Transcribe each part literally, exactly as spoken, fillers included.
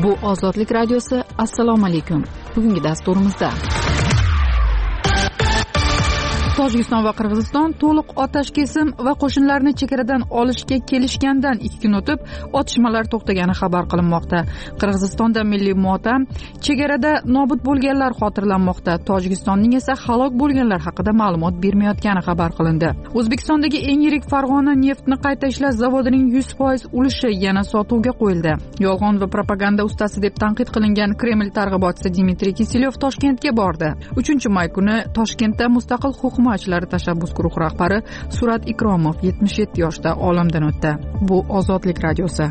Bu Ozodlik radiosi. Assalomu alaykum. Bugungi dasturimizda Tojikiston va Qirg'iziston to'liq otash kesim va qo'shinlarni chegaradan olishga kelishgandan ikki kun o'tib otishmalar to'xtagani xabar qilinmoqda. Qirg'izistonda milliy motam, chegarada nobud bo'lganlar xotirlanmoqda. Tojikistonning esa halok bo'lganlar haqida ma'lumot bermayotgani xabar qilindi. O'zbekistondagi eng yirik Farg'ona neftni qayta ishlash zavodining yuz foiz ulushi yana sotuvga qo'yildi. Yolg'on va propaganda ustasi deb tanqid qilingan Kreml targ'ibotchisi Dmitriy Kiselyov Toshkentga bordi. uchinchi may kuni Toshkentda mustaqil huquq himoyachilari tashabbus guruhi rahbari Surat Ikromov yetmish yetti yoshda olamdan o'tdi. Bu Ozodlik radiosi.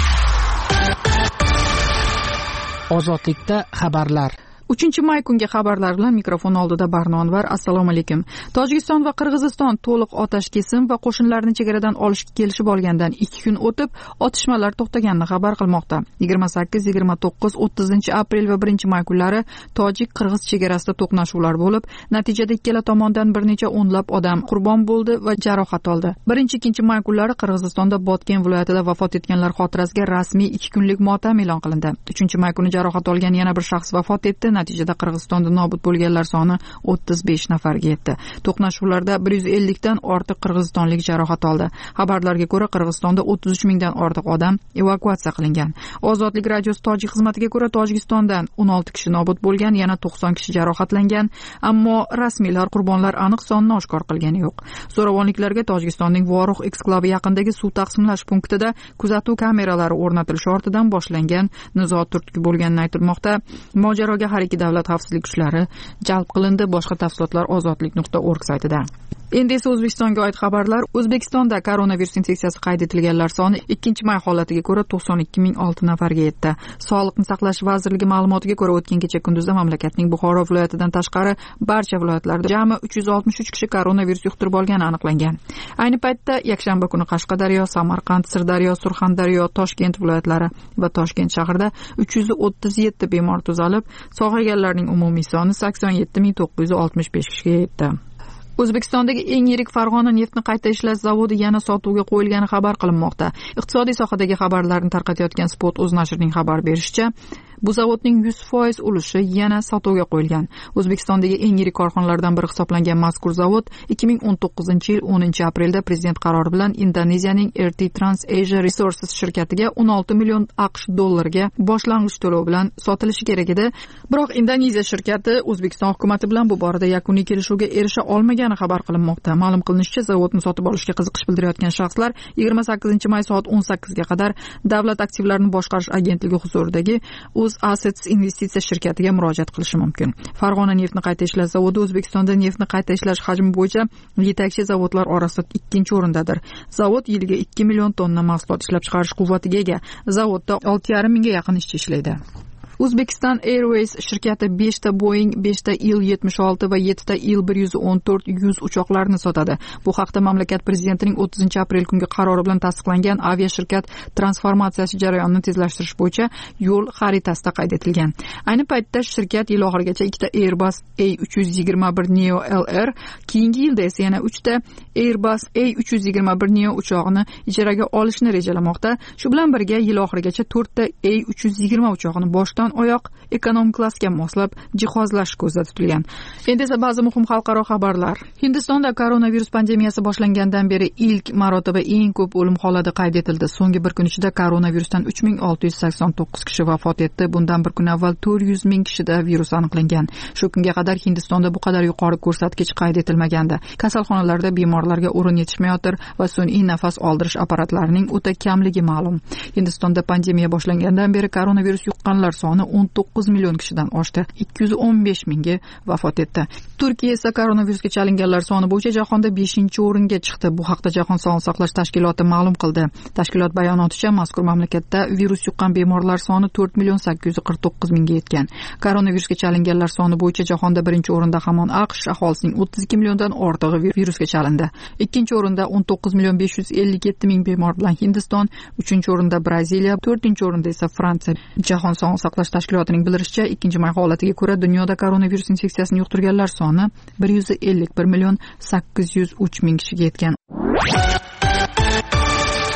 Ozodlikda xabarlar. uchinchi may kungi xabarlar bilan mikrofon oldida Barno Anvar. Assalomu alaykum. Tojikiston va Qirg'iziston to'liq otash kesim va qo'shinlarni chegaradan olishga kelishib olgandan ikki kun o'tib otishmalar to'xtaganini xabar qilmoqda. yigirma sakkiz, yigirma to'qqiz, o'ttizinchi aprel va birinchi may kunlari tojik-qirg'iz chegarasida to'qnashuvlar bo'lib, natijada ikkala tomondan bir necha o'nlab odam qurbon bo'ldi va jarohat oldi. birinchi ikkinchi may kunlari Qirg'izistonda Botken viloyatida vafot etganlar xotirasiga rasmiy ikki kunlik motam e'lon qilindi. uchinchi may kuni jarohat olgan yana bir shaxs vafot etdi. Natijada Qirg'izistonda nobud bo'lganlar soni o'ttiz besh nafarga yetdi. To'qnashuvlarda bir yuz ellik dan ortiq qirg'izistonlik jarohat oldi. Xabarlarga ko'ra, Qirg'izistonda o'ttiz uch mingdan ortiq odam evakuatsiya qilingan. Ozodlik radiosi tojik xizmatiga ko'ra, Tojikistondan o'n olti kishi nobud bo'lgan, yana to'qson kishi jarohatlangan, ammo rasmiylar qurbonlar aniq sonini oshkor qilgani yo'q. Zo'ravonliklarga Tojikistonning Voruh eksklavi yaqinidagi suv taqsimlash punktida kuzatuv kameralari o'rnatilishi ortidan boshlangan nizo turtki bo'lganini aytilmoqda. Mojaroga har ikki davlat xavfsizlik kuchlari jalb qilindi. Boshqa tafsilotlar ozodlik nuqta org saytida. Endi esa O'zbekistonga oid xabarlar. O'zbekistonda koronavirus infeksiyasi qayd etilganlar soni ikkinchi may holatiga ko'ra to'qson ikki ming olti nafarga yetdi. Sog'liqni saqlash vazirligi ma'lumotiga ko'ra, o'tgan kecha kunduzda mamlakatning Buxoro viloyatidan tashqari barcha viloyatlarda jami uch yuz oltmish uch kishi koronavirus yuqtirib olgani aniqlangan. Ayni paytda yakshanba kuni Qashqadaryo, Samarqand, Sirdaryo, Surxondaryo, Toshkent viloyatlari va Toshkent shahrida uch yuz o'ttiz yetti bemor tuzalib, sog'ayganlarning umumiy soni sakson yetti ming to'qqiz yuz oltmish besh kishiga yetdi. O'zbekistondagi eng yirik Farg'ona neftni qayta ishlash zavodi yana sotuvga qo'yilgani xabar qilinmoqda. Iqtisodiy sohadagi xabarlarni tarqatayotgan Spot o'z nashrining xabar berishicha, bu zavodning yuz foiz ulushi yana sotuvga qo'yilgan. O'zbekistondagi eng yirik korxonalardan biri hisoblangan mazkur zavod ikki ming o'n to'qqizinchi yil o'ninchi aprelda prezident qarori bilan Indoneziyaning R T Trans-Asia Resources shirkatiga o'n olti million AQSh dollariga boshlang'ich to'lov bilan sotilishi kerak edi. Biroq Indoneziya shirkati O'zbekiston hukumati bilan bu borada yakuniy kelishuvga erisha olmagani xabar qilinmoqda. Ma'lum qilinishicha, zavodni sotib olishga qiziqish bildirayotgan shaxslar yigirma sakkizinchi may soat o'n sakkizga qadar Davlat aktivlarini boshqarish agentligi huzuridagi O'z Assets investitsiya shirkatiga murojaat qilishi mumkin. Farg'ona neftni qayta ishlash zavodi O'zbekistonda neftni qayta ishlash hajmi bo'yicha yetakchi zavodlar orasida ikkinchi o'rindadir. Zavod yiliga ikki million tonna mahsulot ishlab chiqarish quvvatiga ega. Zavodda olti yarim mingga yaqin ishchi ishlaydi. Uzbekistan Airways shirkati besh ta Boeing, besh ta Il yetmish olti va yetti ta Il bir yuz o'n to'rt yuz uchoqlarini sotadi. Bu haqda mamlakat prezidentining o'ttizinchi aprel kungi qarori bilan tasdiqlangan aviashirkat transformatsiyasi jarayonini tezlashtirish bo'yicha yo'l xaritasida qayd etilgan. Ayni paytda shirkat yil oxirigacha ikkita Airbus A uch yuz yigirma bir Neo L R, keyingi yilda esa yana uchta Airbus A uch yuz yigirma bir Neo uchog'ini ijaraga olishni rejalamoqda. Shu bilan birga yil oxirigacha to'rtta A uch yuz yigirma uchog'ini boshdan oyoq ekonom klassga moslab jihozlash ko'zda tutilgan. Endi esa ba'zi muhim xalqaro xabarlar. Hindistonda koronavirus pandemiyasi boshlangandan beri ilk marotaba eng ko'p o'lim holati qayd etildi. So'nggi bir kun ichida koronavirusdan uch ming olti yuz sakson to'qqiz kishi vafot etdi. Bundan bir kun avval to'rt yuz ming kishida virus aniqlangan. Shu kunga qadar Hindistonda bu qadar yuqori ko'rsatkich qayd etilmagandi. Kasalxonalarda bemorlarga o'rin yetishmayotir va sun'iy nafas oldirish apparatlarining o'ta kamligi ma'lum. Hindistonda pandemiya boshlangandan beri koronavirus yuqqanlar soni o'n to'qqiz million kishidan oshdi. ikki yuz o'n besh mingga vafot etdi. Turkiya esa koronavirusga chalinganlar soni bo'yicha jahonda beshinchi o'ringa chiqdi. Bu haqda Jahon sog'liqni saqlash tashkiloti ma'lum qildi. Tashkilot bayonoticha, mazkur mamlakatda virus yuqqan bemorlar soni to'rt million sakkiz yuz qirq to'qqiz mingga yetgan. Koronavirusga chalinganlar soni bo'yicha jahonda birinchi o'rinda hamon AQSh aholisining o'ttiz ikki milliondan ortig'i virusga chalindi. Ikkinchi o'rinda o'n to'qqiz million besh yuz ellik yetti ming bemor bilan Hindiston, uchinchi o'rinda Braziliya, to'rtinchi o'rinda esa Fransiya. Jahon sog'liqni saqlash tashkilotining bildirishicha, ikkinchi may holatiga ko'ra dunyoda koronavirus infeksiyasini yuqtirganlar soni bir yuz ellik bir million sakkiz yuz uch ming kishiga yetgan.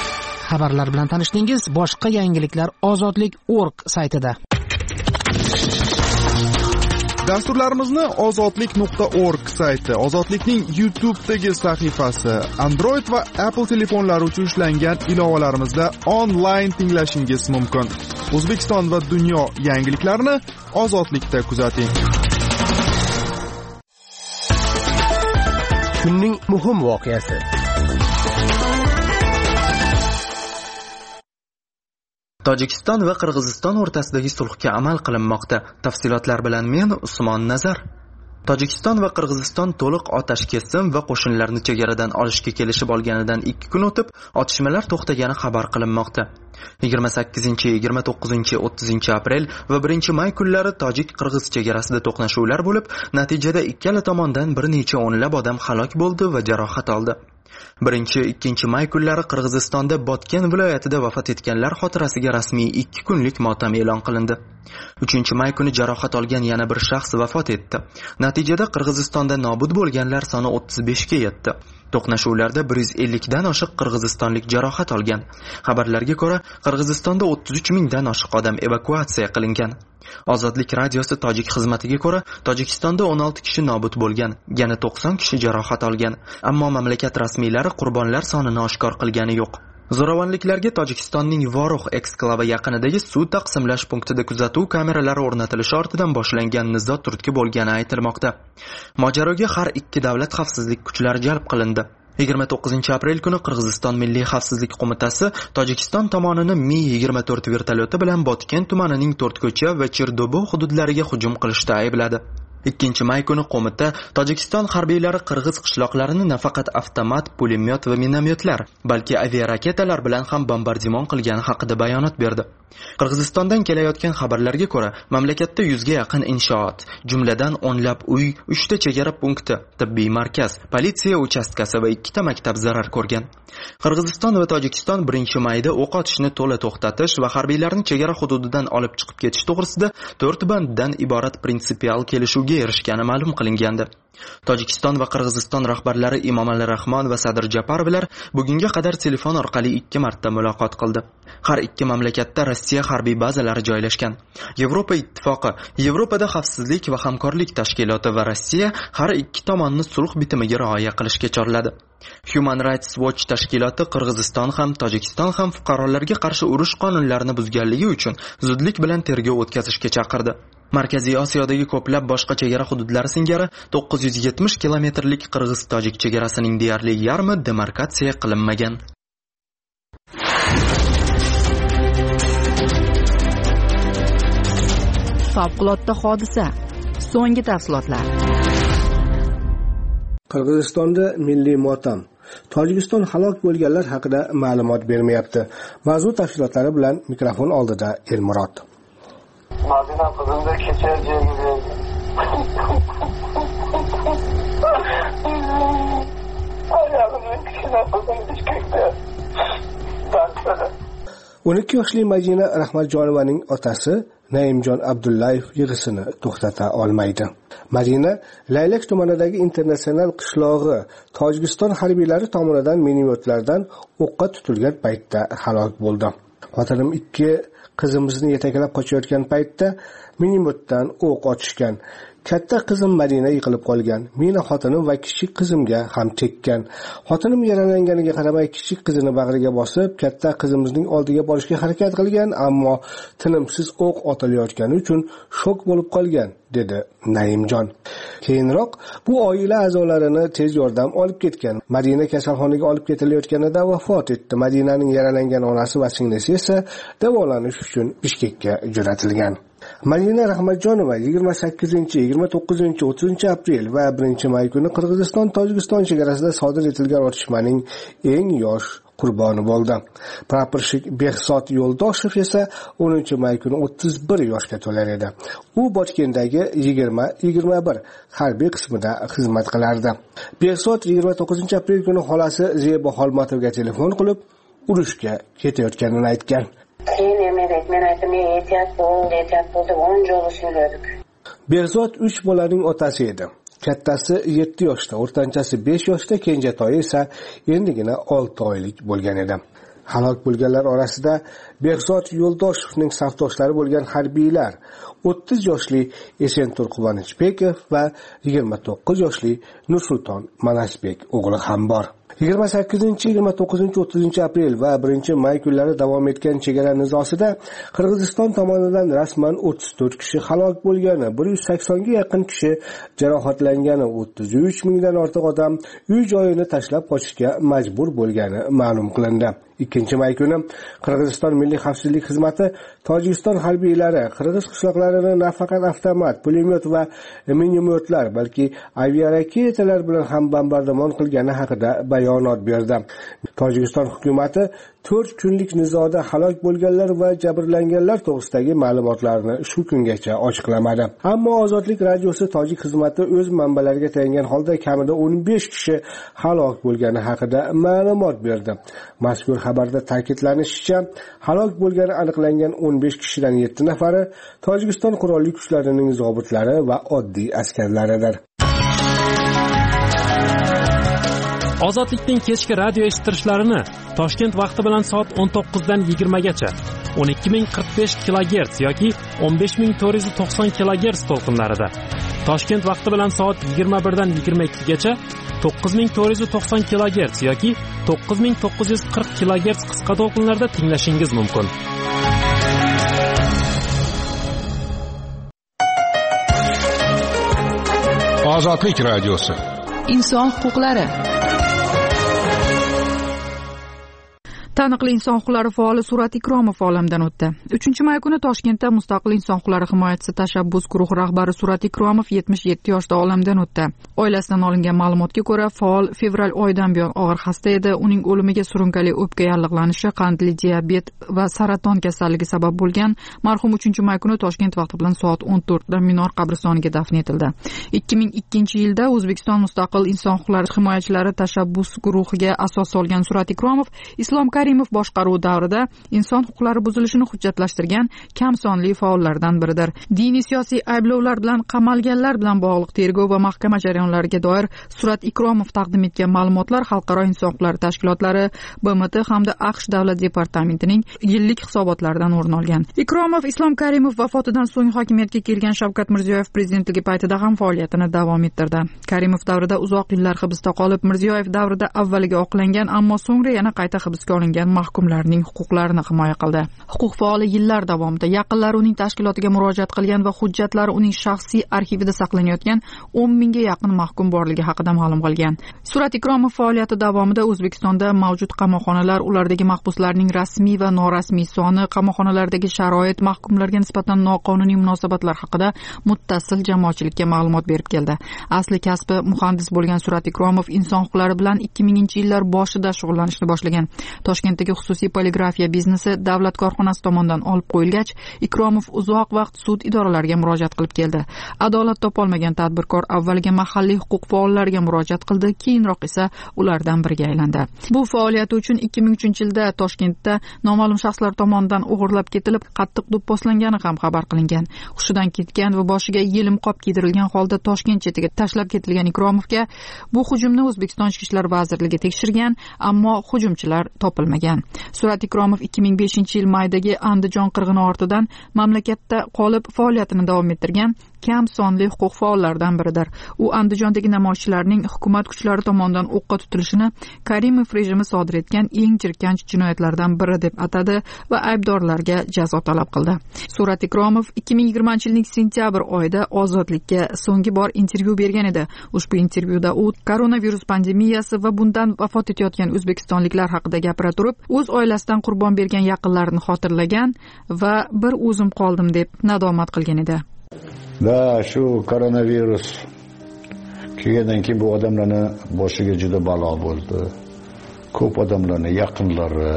xabarlar bilan tanishdingiz. Boshqa yangiliklar ozodlik nokta org saytida. Dasturlarimizni ozodlik nuqta org sayti, Ozodlikning YouTube'dagi sahifasi, Android va Apple telefonlari uchun ishlangan ilovalarimizda onlayn tinglashingiz mumkin. O'zbekiston va dunyo yangiliklarini Ozodlikda kuzating. Kunning muhim voqeasi. Tojikiston va Qirg'iziston o'rtasidagi sulhga amal qilinmoqda. Tafsilotlar bilan men Usmon Nazar. Tojikiston va Qirg'iziston to'liq otash kesim va qo'shinlarni chegaradan olishga kelishib olganidan ikki kun o'tib, otishmalar to'xtagani xabar qilinmoqda. yigirma sakkizinchi, yigirma to'qqizinchi, o'ttizinchi aprel va birinchi may kunlari tojik-qirg'iz chegarasida to'qnashuvlar bo'lib, natijada ikkala tomondan bir necha o'nlab odam halok bo'ldi va jarohat oldi. birinchi ikkinchi may kunlari Qirg'izistonda Botken viloyatida vafot etganlar xotirasiga rasmiy ikki kunlik motam e'lon qilindi. uchinchi may kuni jarohat olgan yana bir shaxs vafot etdi. Natijada Qirg'izistonda nobud bo'lganlar soni o'ttiz beshga yetdi. To'qnashuvlarda bir yuz ellik dan oshiq qirg'izistonlik jarohat olgan. Xabarlarga ko'ra, Qirg'izistonda o'ttiz uch mingdan oshiq odam evakuatsiya qilingan. Ozodlik radiosi tojik xizmatiga ko'ra, Tojikistonda o'n olti kishi nobud bo'lgan, yana to'qson kishi jarohat olgan. Ammo mamlakat rasmiylari qurbonlar sonini oshkor qilgani yo'q. Zo'ravonliklarga Tojikistonning Vorux eksklavi yaqinidagi suv taqsimlash punktida kuzatuv kameralari o'rnatilishi ortidan boshlangan nizo turtki bo'lgani aytilmoqda. Mojaroga har ikki davlat xavfsizlik kuchlari jalb qilindi. yigirma to'qqizinchi aprel kuni Qirg'iziston Milliy xavfsizlik qo'mitasi Tojikiston tomonini Mi yigirma to'rt vertolyoti bilan Botken tumanining To'rtko'cha va Cherdobo hududlariga hujum qilishda aybladi. ikkinchi may kuni qo'mita Tojikiston harbiylari qirg'iz qishloqlarini nafaqat avtomat, pulemyot va minomyotlar, balki aviaraketalar bilan ham bombardimon qilgani haqida bayonot berdi. Qirg'izistondan kelayotgan xabarlarga ko'ra, mamlakatda yuzga yaqin inshoot, jumladan o'nlab uy, uchta chegara punkti, tibbiy markaz, politsiya uchastkasi va ikkita maktab zarar ko'rgan. Qirg'iziston va Tojikiston birinchi mayda o'q otishni to'la to'xtatish va harbiylarni chegara hududidan olib chiqib ketish to'g'risida to'rt banddan iborat prinsipial kelishuvga erishgani ma'lum qilingandi. Tojikiston va Qirg'iziston rahbarlari Emomali Rahmon va Sadir Japarovlar bugunga qadar telefon orqali ikki marta muloqot qildi. Har ikki mamlakatda Rossiya harbiy bazalari joylashgan. Yevropa ittifoqi, Yevropada xavfsizlik va hamkorlik tashkiloti va Rossiya har ikki tomonni sulh bitimiga rioya qilishga chorladi. Human Rights Watch tashkiloti Qirg'iziston ham Tojikiston ham fuqarolarga qarshi urush qonunlarini buzganligi uchun zudlik bilan tergov o'tkazishga chaqirdi. Markaziy Osiyodagi ko'plab boshqa chegara hududlari singari to'qqiz yuz yetmish kilometrlik qirg'iz-tojik chegarasining deyarli yarmi demarkatsiya qilinmagan. Favqulodda hodisa. So'nggi tafsilotlar. Qirg'izistonda milliy motam. Tojikiston halok bo'lganlar haqida ma'lumot bermayapti. Mavzu tafsilotlari bilan mikrofon oldida Elmurod. Madina kızında keçer diye gidiyordu. Ayağımın kişine kızım düşkekti. Baksana. o'n ikki yoshli Madina Rahmatjonovaning otasi Naimjon Abdullayev yig'isini to'xtata olmaydi. Madina Laylak tumanidagi internatsional qishlog'i Tojikiston harbiylari tomonidan minomyotlardan o'qqa tutilgan paytda halok bo'ldi. Xotinim ikki qizimizni yetaklab qochayotgan paytda minomyotdan o'q otishgan. Katta qizim Madina yiqilib qolgan. Meni xotinim va kichik qizimga ham tekkan. Xotinim yaralanganiga qaramay kichik qizini bag'riga bosib, katta qizimizning oldiga borishga harakat qilgan, ammo tinimsiz o'q otilayotgani uchun shok bo'lib qolgan, dedi Naimjon. Keyinroq bu oila a'zolarini tez yordam olib ketgan. Madina kasalxonaga olib ketilayotganida vafot etdi. Madinaning yaralangan onasi va singlisi esa davolanish uchun Bishkekka jo'natilgan. Madina Rahmatjonova yigirma sakkizinchi, yigirma to'qqizinchi, o'ttizinchi aprel va birinchi may kuni Qirg'iziston-Tojikiston chegarasida sodir etilgan otishmaning eng yosh qurboni bo'ldi. Praporshik Behzod Yo'ldoshev esa o'ninchi may kuni o'ttiz bir yoshga to'lar edi. U Botkendagi yigirma yigirma bir harbiy qismida xizmat qilardi. Behzod yigirma to'qqizinchi aprel kuni xolasi Zebo Xolmatovga telefon qilib, urushga ketayotganini aytgan. Behzod uch bolaning otasi edi. Kattasi yetti yoshda, o'rtanchasi besh yoshda, kenjatoyi esa endigina olti oylik bo'lgan edi. Halok bo'lganlar orasida Behzod Yo'ldoshevning safdoshlari bo'lgan harbiylar o'ttiz yoshli Esentur Quvonchbekov va yigirma to'qqiz yoshli Nursulton Manasbek o'g'li ham bor. yigirma sakkizinchi, yigirma to'qqizinchi, o'ttizinchi aprel va birinchi may kunlari davom etgan chegara nizosida Qirg'iziston tomonidan rasman o'ttiz to'rt kishi halok bo'lgani, bir yuz saksonga yaqin kishi jarohatlangani, o'ttiz uch mingdan ortiq odam uy joyini tashlab qochishga majbur bo'lgani ma'lum qilindi. ikkinchi may kuni Qirg'iziston Milliy xavfsizlik xizmati Tojikiston harbiylari qirg'iz qishloqlarini nafaqat avtomat, pulemyot va minomyotlar, balki aviaraketalar bilan ham bombardimon qilgani haqida bayonot berdi. Tojikiston hukumatı to'rt kunlik nizoda halok bo'lganlar va jabrlanganlar to'g'risidagi ma'lumotlarni shu kungacha ochiqlamadi. Ammo Ozodlik radiosi tojik xizmati o'z manbalariga tayangan holda kamida o'n besh kishi halok bo'lgani haqida ma'lumot berdi. Mazkur xabarda ta'kidlanishicha, halok bo'lgani aniqlangan o'n besh kishidan yetti nafari Tojikiston qurolli kuchlarining zobitlari va oddiy askarlaridir. Ozodlikning kechki radio eshittirishlarini Toshkent vaqti bilan soat o'n to'qqizdan yigirmagacha o'n ikki ming qirq besh kilogerts yoki o'n besh ming to'rt yuz to'qson kilogerts to'lqinlarida, Toshkent vaqti bilan soat yigirma birdan yigirma ikkigacha to'qqiz ming to'rt yuz to'qson kilogerts yoki to'qqiz ming to'qqiz yuz qirq kilogerts qisqa to'lqinlarda tinglashingiz mumkin. Ozodlik radiosi. Inson huquqlari. Taniqli inson huquqlari faoli Surat Ikromov olamdan o'tdi. uchinchi may kuni Toshkentda Mustaqil inson huquqlari himoyachisi tashabbus guruhi rahbari Surat Ikromov yetmish yetti yoshda olamdan o'tdi. Oilasidan olingan ma'lumotga ko'ra, faol fevral oyidan buyon og'ir xasta edi. Uning o'limiga surunkali o'pka yallig'lanishi, qandli diabet va saraton kasalligi sabab bo'lgan. Marhum uchinchi may kuni Toshkent vaqti bilan soat o'n to'rtda Minor qabristoniga dafn etildi. ikki ming ikkinchi yilda O'zbekiston Mustaqil inson huquqlari himoyachilari tashabbus guruhiga asos solgan Surat Ikromov Islom Karimov boshqaruvi davrida inson huquqlari buzilishini hujjatlashtirgan kam sonli faollardan biridir. Diniy siyosiy ayblovlar bilan qamalganlar bilan bog'liq tergov va mahkama jarayonlariga doir Surat Ikromov taqdim etgan ma'lumotlar Xalqaro inson huquqlari tashkilotlari, B M T hamda AQSh davlat departamentining yillik hisobotlaridan o'rin olgan. Ikromov Islom Karimov vafotidan so'ng hokimiyatga kelgan Shavkat Mirziyoyev prezidentligi paytida ham faoliyatini davom ettirdi. Karimov davrida uzoq yillar hibsda qolib, Mirziyoyev davrida avvaliga oqlangan, ammo so'ngra yana qayta hibsga olingan mahkumlarning huquqlarini himoya qildi. Huquq faoli yillar davomida yaqinlari uning tashkilotiga murojaat qilgan va hujjatlari uning shaxsiy arxivida saqlanayotgan o'n mingga yaqin mahkum borligi haqida ma'lum qilgan. Surat Ikromov faoliyati davomida O'zbekistonda mavjud qamoqxonalar, ulardagi mahbuslarning rasmiy va norasmiy soni, qamoqxonalardagi sharoit, mahkumlarga nisbatan noqonuniy munosabatlar haqida muttasil jamoatchilikka ma'lumot berib keldi. Asli kasbi muhandis bo'lgan Surat Ikromov inson huquqlari bilan ikki minginchi yillar boshida shug'ullanishni boshlagan. Toshkentdagi xususiy poligrafiya biznesi davlat korxonasi tomonidan olib qo'yilgach, Ikromov uzoq vaqt sud idoralariga murojaat qilib keldi. Adolat topolmagan tadbirkor avvaliga mahalliy huquq faollariga murojaat qildi, keyinroq esa ulardan biriga aylandi. Bu faoliyati uchun ikki ming uchinchi yilda Toshkentda noma'lum shaxslar tomonidan o'g'irlab ketilib, qattiq do'pposlangani ham xabar qilingan. Hushidan ketgan va boshiga yelim-qop kiydirilgan holda Toshkent chetiga tashlab ketilgan Ikromovga bu hujumni O'zbekiston Ichki ishlar vazirligi tekshirgan, ammo hujumchilar topilmagan. Surat Ikromov ikki ming beshinchi yil maydagi Andijon qirg'ini ortidan mamlakatda qolib faoliyatini davom ettirgan kam sonli huquq faollaridan biridir. U Andijondagi namoyishchilarning hukumat kuchlari tomonidan o'qqa tutilishini Karimov rejimi sodir etgan eng jirkanch jinoyatlardan biri deb atadi va aybdorlarga jazo talab qildi. Surat Ikromov ikki ming yigirmanchi yilning sentyabr oyida Ozodlikka so'nggi bor intervyu bergan edi. Ushbu intervyuda u koronavirus pandemiyasi va bundan vafot etayotgan o'zbekistonliklar haqida gapira turib, o'z oilasidan qurbon bergan yaqinlarini xotirlagan va bir o'zim qoldim deb nadomat qilgan edi. Va shu koronavirus kelgandan keyin bu odamlarning boshiga juda balo bo'ldi. Ko'p odamlarning yaqinlari,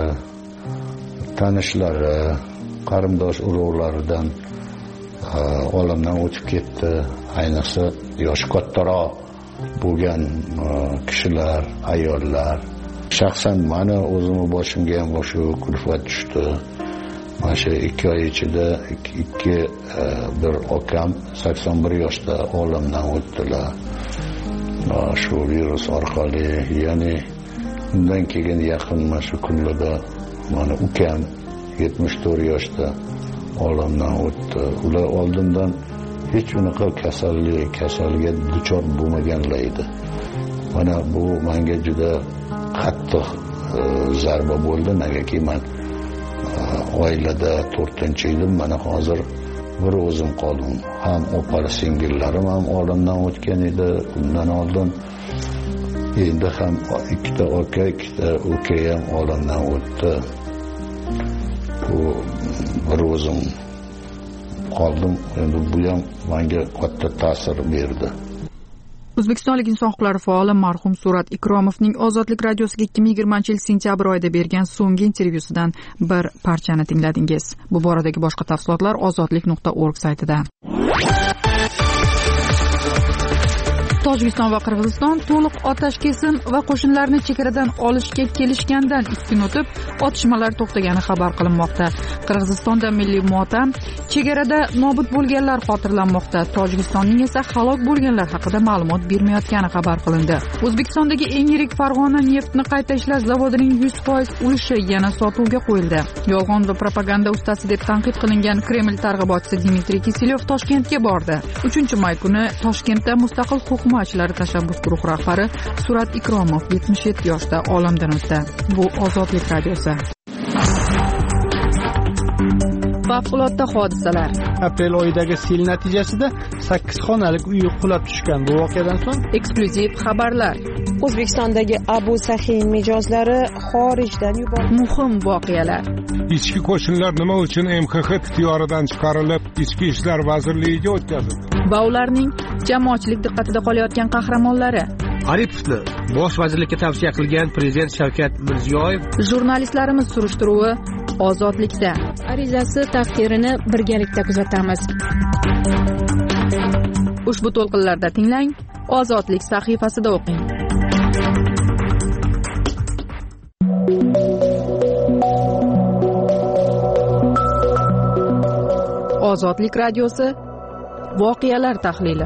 tanishlari, qarindosh urug'laridan olamdan o'tib ketdi. Ayniqsa yoshi kattaroq bo'lgan kishilar, ayollar. Shaxsan meni o'zimning boshimga ham shu kulfat tushdi. Mana shu ikki oy ichida ikki bir akam sakson bir yoshda olamdan o'tdilar. Shu virus orqali, ya'ni undan keyin yaqin mana shu kunlarda mana ukam yetmish to'rt yoshda olamdan o'tdi. Ular oldindan hech unaqa kasallik, kasalga duchor bo'lmaganlar edi. Mana bu menga juda qattiq zarba bo'ldi. Negaki men oilada to'rtinchi edim. Mana hozir bir o'zim qoldim. Ham opar singillarim ham olamdan o'tgan edi. Undan oldin endi ham ikkita aka, ikkita uka ham olamdan o'tdi. Bu bir o'zim qoldim. Endi bu ham menga katta ta'sir berdi. O'zbekistonlik inson huquqlari faoli marhum Surat Ikromovning Ozodlik radiosiga ikki ming yigirmanchi yil sentyabr oyida bergan so'nggi intervyusidan bir parchani tingladingiz. Bu boradagi boshqa tafsilotlar ozodlik nuqta org saytida. Tojikiston va Qirg'iziston to'liq otash kesim va qo'shinlarni chegaradan olishga kelishgandan ikki kun o'tib otishmalar to'xtagani xabar qilinmoqda. Qirg'izistonda milliy motam, chegarada nobud bo'lganlar xotirlanmoqda. Tojikistonning esa halok bo'lganlar haqida ma'lumot bermayotgani xabar qilindi. O'zbekistondagi eng yirik Farg'ona neftni qayta ishlash zavodining yuz foiz ulushi yana sotuvga qo'yildi. Yolg'on va propaganda ustasi deb tanqid qilingan Kreml targ'ibotchisi Dmitriy Kiselyev Toshkentga bordi. uchinchi may kuni Toshkentda mustaqil hukumatchilari tashabbus guruhi rahbari Surat Ikromov yetmish yetti yoshda olamdan o'tdi. Bu Ozodlik radiosi. Favqulodda hodisalar. Aprel oyidagi sel natijasida sakkiz xonalik uy qulab tushgan. Bu voqeadan so'ng eksklyuziv xabarlar. O'zbekistondagi Abu Sahiy mijozlari xorijdan yuborildi. Muhim voqealar. Ichki qo'shinlar nima uchun M X X ixtiyoridan chiqarilib, Ichki ishlar vazirligiga o'tkazildi? Va ularning jamoatchilik diqqatida qolayotgan qahramonlari. Aripovni bosh vazirlikka tavsiya qilgan prezident Shavkat Mirziyoyev. Jurnalistlarimiz surishtiruvi Ozodlikda. Arizasi taqdirini birgalikda kuzatamiz. Ushbu to'lqinlarda tinglang, Ozodlik sahifasida o'qing. Ozodlik radiosi voqealar tahlili.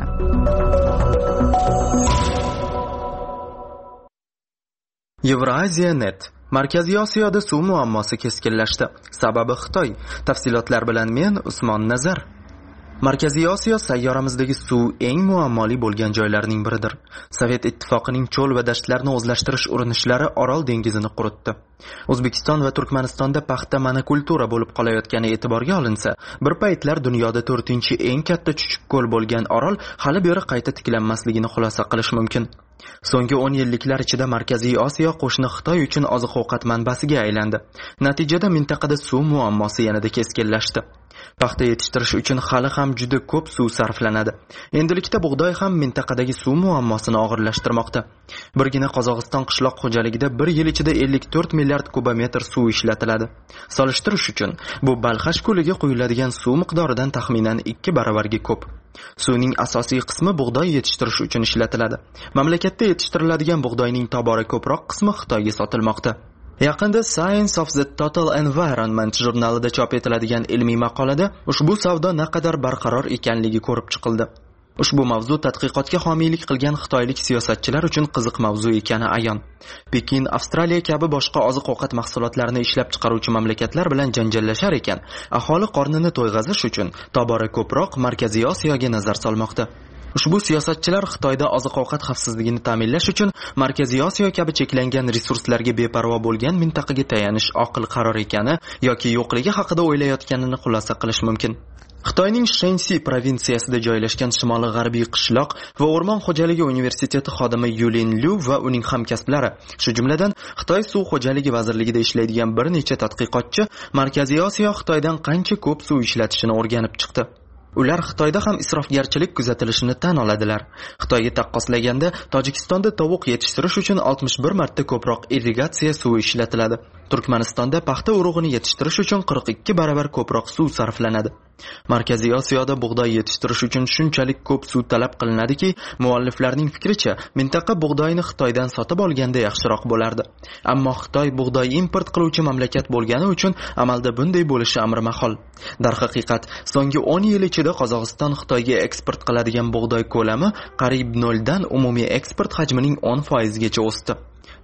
Euraziya net. Markaziy Osiyoda suv muammosi keskinlashdi. Sababi Xitoy. Tafsilotlar bilan men Usmon Nazar. Markaziy Osiyo sayyoramizdagi suv eng muammoli bo'lgan joylarning biridir. Sovet ittifoqining cho'l va dashtlarni o'zlashtirish urinishlari Orol dengizini quritdi. O'zbekiston va Turkmanistonda paxta monokultura bo'lib qolayotgani e'tiborga olinsa, bir paytlar dunyoda to'rtinchi eng katta chuchuk ko'l bo'lgan Orol hali beri qayta tiklanmasligini xulosa qilish mumkin. So'nggi o'n yilliklar ichida Markaziy Osiyo qo'shni Xitoy uchun oziq-ovqat manbasiga aylandi. Natijada mintaqada suv muammosi yanada keskinlashdi. Paxta yetishtirish uchun hali ham juda ko'p suv sarflanadi. Endilikda bug'doy ham mintaqadagi suv muammosini og'irlashtirmoqda. Birgina Qozog'iston qishloq xo'jaligida bir yil ichida ellik to'rt milliard kubometr suv ishlatiladi. Solishtirish uchun bu Balxash ko'liga quyiladigan suv miqdoridan taxminan ikki baravarga ko'p. Suvning asosiy qismi bug'doy yetishtirish uchun ishlatiladi. Mamlakatda yetishtiriladigan bug'doyning tobora ko'proq qismi Xitoyga sotilmoqda. Yaqinda Science of the Total Environment jurnalida chop etiladigan ilmiy maqolada ushbu savdo naqadar barqaror ekanligi ko'rib chiqildi. Ushbu mavzu tadqiqotga homiylik qilgan xitoylik siyosatchilar uchun qiziq mavzu ekani ayon. Pekin, Avstraliya kabi boshqa oziq-ovqat mahsulotlarini ishlab chiqaruvchi mamlakatlar bilan janjallashar ekan, aholi qornini to'yg'azish uchun tobora ko'proq Markaziy Osiyoga nazar solmoqda. Ushbu siyosatchilar Xitoyda oziq-ovqat xavfsizligini ta'minlash uchun Markaziy Osiyo kabi cheklangan resurslarga beparvo bo'lgan mintaqaga tayanish oqil qaror ekani yoki yo'qligi haqida o'ylayotganini xulosa qilish mumkin. Xitoyning Shensi provinsiyasida joylashgan shimoliy-g'arbiy qishloq va o'rmon xo'jaligi universiteti xodimi Yulin Liu va uning hamkasblari, shu jumladan Xitoy suv xo'jaligi vazirligida ishlaydigan bir necha tadqiqotchi Markaziy Osiyo Xitoydan qancha ko'p suv ishlatishini o'rganib chiqdi. Ular Xitoyda ham isrofgarchilik kuzatilishini tan oladilar. Xitoyga taqqoslaganda Tojikistonda tovuq yetishtirish uchun oltmish bir marta ko'proq irrigatsiya suvi ishlatiladi. Turkmanistonda paxta urug'ini yetishtirish uchun qirq ikki baravar ko'proq suv sarflanadi. Markaziy Osiyoda bug'doy yetishtirish uchun shunchalik ko'p suv talab qilinadiki, mualliflarning fikricha, mintaqa bug'doyni Xitoydan sotib olganda yaxshiroq bo'lardi. Ammo Xitoy bug'doy import qiluvchi mamlakat bo'lgani uchun amalda bunday bo'lishi amri mahol. Darhaqiqat, so'nggi o'n yil ichida Qozog'iston Xitoyga eksport qiladigan bug'doy ko'lami qariyb noldan umumiy eksport hajmining o'n foiz gacha o'sdi.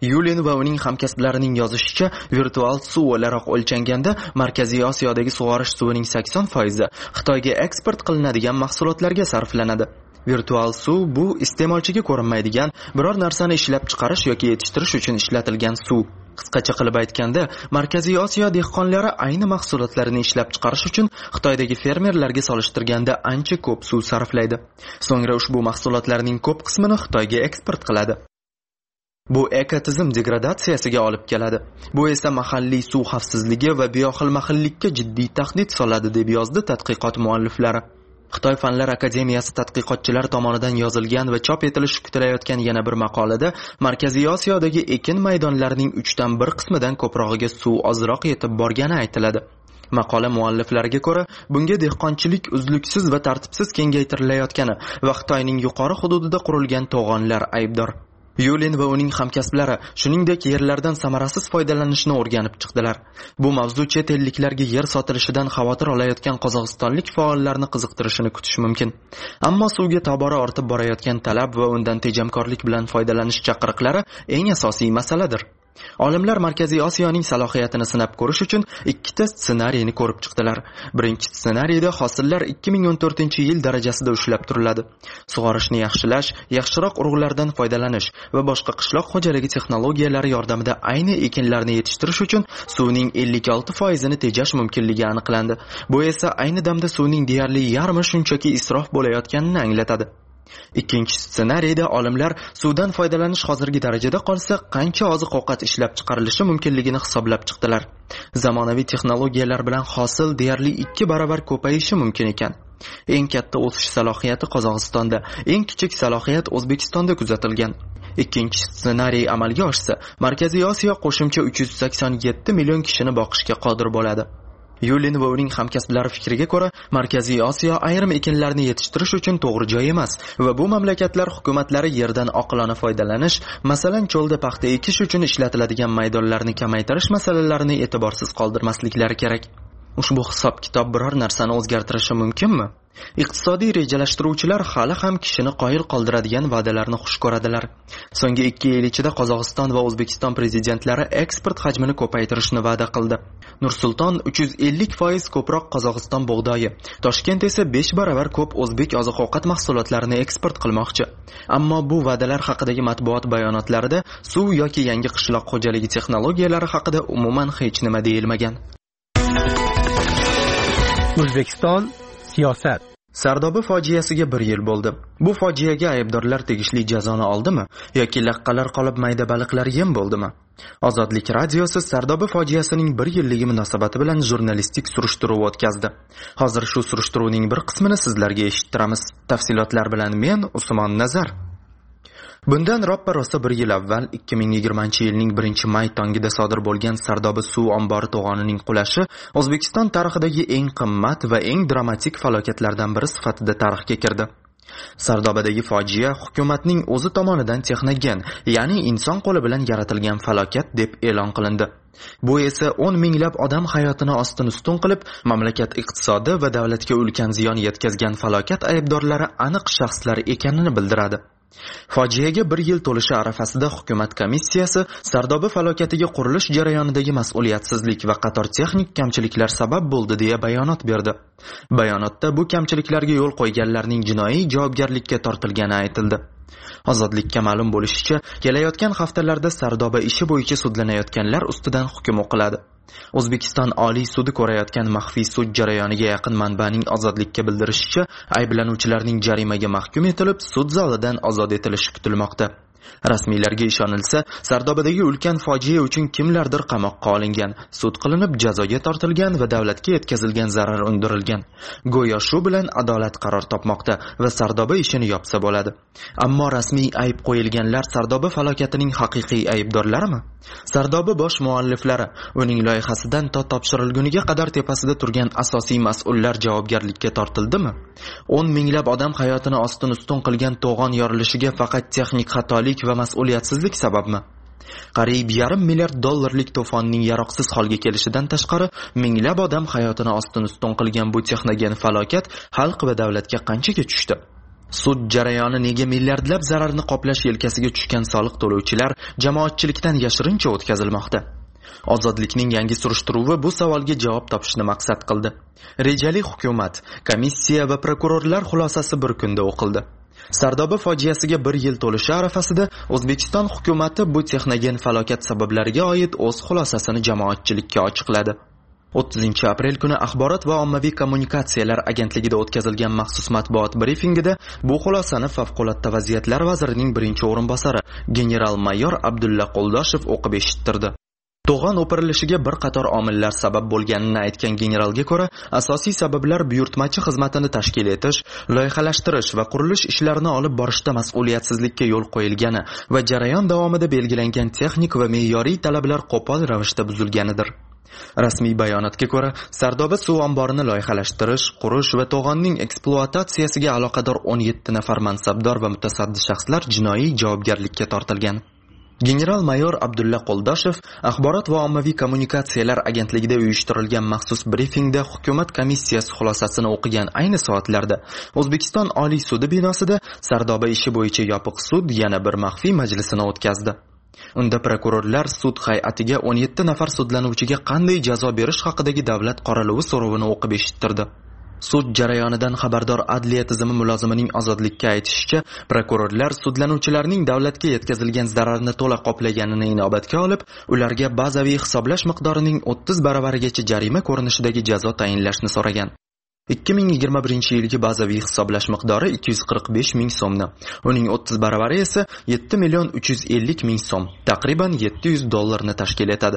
Yulin va uning hamkasblarining yozishicha, virtual suv o'laroq o'lchanganda Markaziy Osiyodagi sug'orish suvining sakson foizi Xitoyga eksport qilinadigan mahsulotlarga sarflanadi. Virtual suv bu iste'molchiga ko'rinmaydigan biror narsani ishlab chiqarish yoki yetishtirish uchun ishlatilgan suv. Qisqacha qilib aytganda, Markaziy Osiyo dehqonlari ayni mahsulotlarini ishlab chiqarish uchun Xitoydagi fermerlarga solishtirganda ancha ko'p suv sarflaydi. So'ngra ushbu mahsulotlarning ko'p qismini Xitoyga eksport qiladi. Bu ekotizim degradatsiyasiga olib keladi. Bu esa mahalliy suv xavfsizligi va bioxilmahillikka jiddiy tahdid soladi, deb yozdi tadqiqot mualliflari. Xitoy Fanlar Akademiyasi tadqiqotchilari tomonidan yozilgan va chop etilishi kutilayotgan yana bir maqolada Markaziy Osiyodagi ekin maydonlarining uchdan bir qismidan ko'prog'iga suv ozroq yetib borgani aytiladi. Maqola mualliflariga ko'ra, bunga dehqonchilik uzluksiz va tartibsiz kengaytirilayotgani va Xitoyning yuqori hududida qurilgan to'g'onlar aybdor. Yulin va uning hamkasblari shuningdek yerlardan samarasiz foydalanishni o'rganib chiqdilar. Bu mavzu chet elliklarga yer sotilishidan xavotir olayotgan qozog'istonlik faollarni qiziqtirishini kutish mumkin. Ammo suvga tobora ortib borayotgan talab va undan tejamkorlik bilan foydalanish chaqiriqlari eng asosiy masaladir. Olimlar Markaziy Osiyoning salohiyatini sinab ko'rish uchun ikkita ssenariyni ko'rib chiqdilar. Birinchi ssenariyda hosillar ikki ming o'n to'rtinchi yil darajasida ushlab turiladi. Sug'orishni yaxshilash, yaxshiroq urug'lardan foydalanish va boshqa qishloq xo'jaligi texnologiyalari yordamida ayni ekinlarni yetishtirish uchun suvning ellik olti foizini tejash mumkinligi aniqlandi. Bu esa ayni damda suvning deyarli yarmi shunchaki isrof bo'layotganini anglatadi. Ikkinchi ssenariyda olimlar suvdan foydalanish hozirgi darajada qolsa, qancha oziq-ovqat ishlab chiqarilishi mumkinligini hisoblab chiqdilar. Zamonaviy texnologiyalar bilan hosil deyarli ikki barobar ko'payishi mumkin ekan. Eng katta o'sish salohiyati Qozog'istonda, eng kichik salohiyat O'zbekistonda kuzatilgan. Ikkinchi ssenariy amalga oshsa, Markaziy Osiyo qo'shimcha uch yuz sakson yetti million kishini boqishga qodir bo'ladi. Yulin va uning hamkasblari fikriga ko'ra, Markaziy Osiyo ayrim ekinlarni yetishtirish uchun to'g'ri joy emas va bu mamlakatlar hukumatlari yerdan oqilona foydalanish, masalan, cho'lda paxta ekish uchun ishlatiladigan maydonlarni kamaytirish masalalarini e'tiborsiz qoldirmasliklari kerak. Ushbu hisob-kitob biror narsani o'zgartirishi mumkinmi? Iqtisodiy rejalashtiruvchilar hali ham kishini qoyil qoldiradigan va'dalarni xush ko'radilar. So'nggi ikki yil ichida Qozog'iston va O'zbekiston prezidentlari eksport hajmini ko'paytirishni va'da qildi. Nur-Sulton uch yuz ellik foiz ko'proq Qozog'iston bug'doyi, Toshkent esa besh barobar ko'p o'zbek oziq-ovqat mahsulotlarini eksport qilmoqchi. Ammo bu va'dalar haqidagi matbuot bayonotlarida suv yoki yangi qishloq xo'jaligi texnologiyalari haqida umuman hech nima deyilmagan. O'zbekiston siyosat. Sardoba fojiasiga bir yil bo'ldi. Bu fojiaga aybdorlar tegishli jazoni oldimi yoki laqqalar qolib mayda baliqlar yem bo'ldimi? Ozodlik radiosi Sardoba fojiasining bir yilligi munosabati bilan jurnalistik surishtiruv o'tkazdi. Hozir shu surishtiruvning bir qismini sizlarga eshittiramiz. Tafsilotlar bilan men Usmon Nazar. Bundan roppa-rosa bir yil avval ikki ming yigirmanchi yilning birinchi may tongida sodir bo'lgan Sardoba suv ombori to'g'onining qulashi O'zbekiston tarixidagi eng qimmat va eng dramatik falokatlardan biri sifatida tarixga kirdi. Sardobadagi fojia hukumatning o'zi tomonidan texnogen, ya'ni inson qo'li bilan yaratilgan falokat deb e'lon qilindi. Bu esa o'n minglab odam hayotini ostin-ustun qilib, mamlakat iqtisodi va davlatga ulkan ziyon yetkazgan falokat aybdorlari aniq shaxslar ekanini bildiradi. Fojiaga bir yil to'lishi arafasida hukumat komissiyasi Sardoba falokatiga qurilish jarayonidagi mas'uliyatsizlik va qator texnik kamchiliklar sabab bo'ldi deya bayonot berdi. Bayonotda bu kamchiliklarga yo'l qo'yganlarning jinoiy javobgarlikka tortilgani aytildi. Ozodlikka ma'lum bo'lishicha, kelayotgan haftalarda Sardoba ishi bo'yicha sudlanayotganlar ustidan hukm o'qiladi. O'zbekiston Oliy sudi ko'rayotgan maxfiy sud jarayoniga yaqin manbaning Ozodlikka bildirishicha, ayblanuvchilarning jarimaga mahkum etilib, sud zalidan ozod etilishi kutilmoqda. Rasmiylarga ishonilsa, Sardobadagi ulkan fojia uchun kimlardir qamoqqa olingan, sud qilinib jazoga tortilgan va davlatga yetkazilgan zarar undirilgan. Go'yo shu bilan adolat qaror topmoqda va Sardoba ishini yopsa bo'ladi. Ammo rasmiy ayb qo'yilganlar Sardoba falokatining haqiqiy aybdorlarimi? Sardoba bosh mualliflari, uning loyihasidan to topshirilguniga qadar tepasida turgan asosiy mas'ullar javobgarlikka tortildimi? o'n minglab odam hayotini ostin-ustun qilgan to'g'on yorilishiga faqat texnik xatolik va mas'uliyatsizlik sababmi? Qariyb yarim milliard dollarlik to'fonning yaroqsiz holga kelishidan tashqari, minglab odam hayotini ostin-ustun qilgan bu texnogen falokat xalq va davlatga qanchaga tushdi? Sud jarayoni nega milliardlab zararni qoplash yelkasiga tushgan soliq to'lovchilar jamoatchilikdan yashirincha o'tkazilmoqda? Ozodlikning yangi surishtiruvi bu savolga javob topishni maqsad qildi. Rejali hukumat, komissiya va prokurorlar xulosasi bir kunda o'qildi. Sardoba fojiasiga bir yil to'lishi arafasida O'zbekiston hukumati bu texnogen falokat sabablariga oid o'z xulosasini jamoatchilikka ochiqladi. o'ttizinchi aprel kuni Axborot va ommaviy kommunikatsiyalar agentligida o'tkazilgan maxsus matbuot brifingida bu xulosani favqulodda vaziyatlar vazirining birinchi o'rinbosari general-mayor Abdulla Qo'ldoshev o'qib eshittirdi. To'g'on o'pirilishiga bir qator omillar sabab bo'lganini aytgan generalga ko'ra, asosiy sabablar buyurtmachi xizmatini tashkil etish, loyihalashtirish va qurilish ishlarini olib borishda mas'uliyatsizlikka yo'l qo'yilgani va jarayon davomida belgilangan texnik va me'yoriy talablar qo'pol ravishda buzilganidir. Rasmiy bayonotga ko'ra, Sardoba suv omborini loyihalashtirish, qurish va to'g'onning ekspluatatsiyasiga aloqador o'n yetti nafar mansabdor va mutasaddi shaxslar jinoiy javobgarlikka tortilgan. General-mayor Abdulla Qo'ldoshev Axborot va ommaviy kommunikatsiyalar agentligida uyushtirilgan maxsus brifingda hukumat komissiyasi xulosasini o'qigan ayni soatlarda O'zbekiston Oliy sudi binosida Sardoba ishi bo'yicha yopiq sud yana bir maxfiy majlisini o'tkazdi. Unda prokurorlar sud hay'atiga o'n yetti nafar sudlanuvchiga qanday jazo berish haqidagi davlat qoraluvi so'rovini o'qib eshittirdi. Sud jarayonidan xabardor adliya tizimi mulozimining ozodlikka aytishicha, prokurorlar sudlanuvchilarning davlatga yetkazilgan zararni to'la qoplaganini inobatga olib, ularga bazaviy hisoblash miqdorining o'ttiz baravarigacha jarima ko'rinishidagi jazo tayinlashni so'ragan. ikki ming yigirma birinchi yilgi bazaviy hisoblash miqdori ikki yuz qirq besh ming so'mni, uning o'ttiz baravari esa yetti million uch yuz ellik ming so'm, taqriban yetti yuz dollarni tashkil etadi.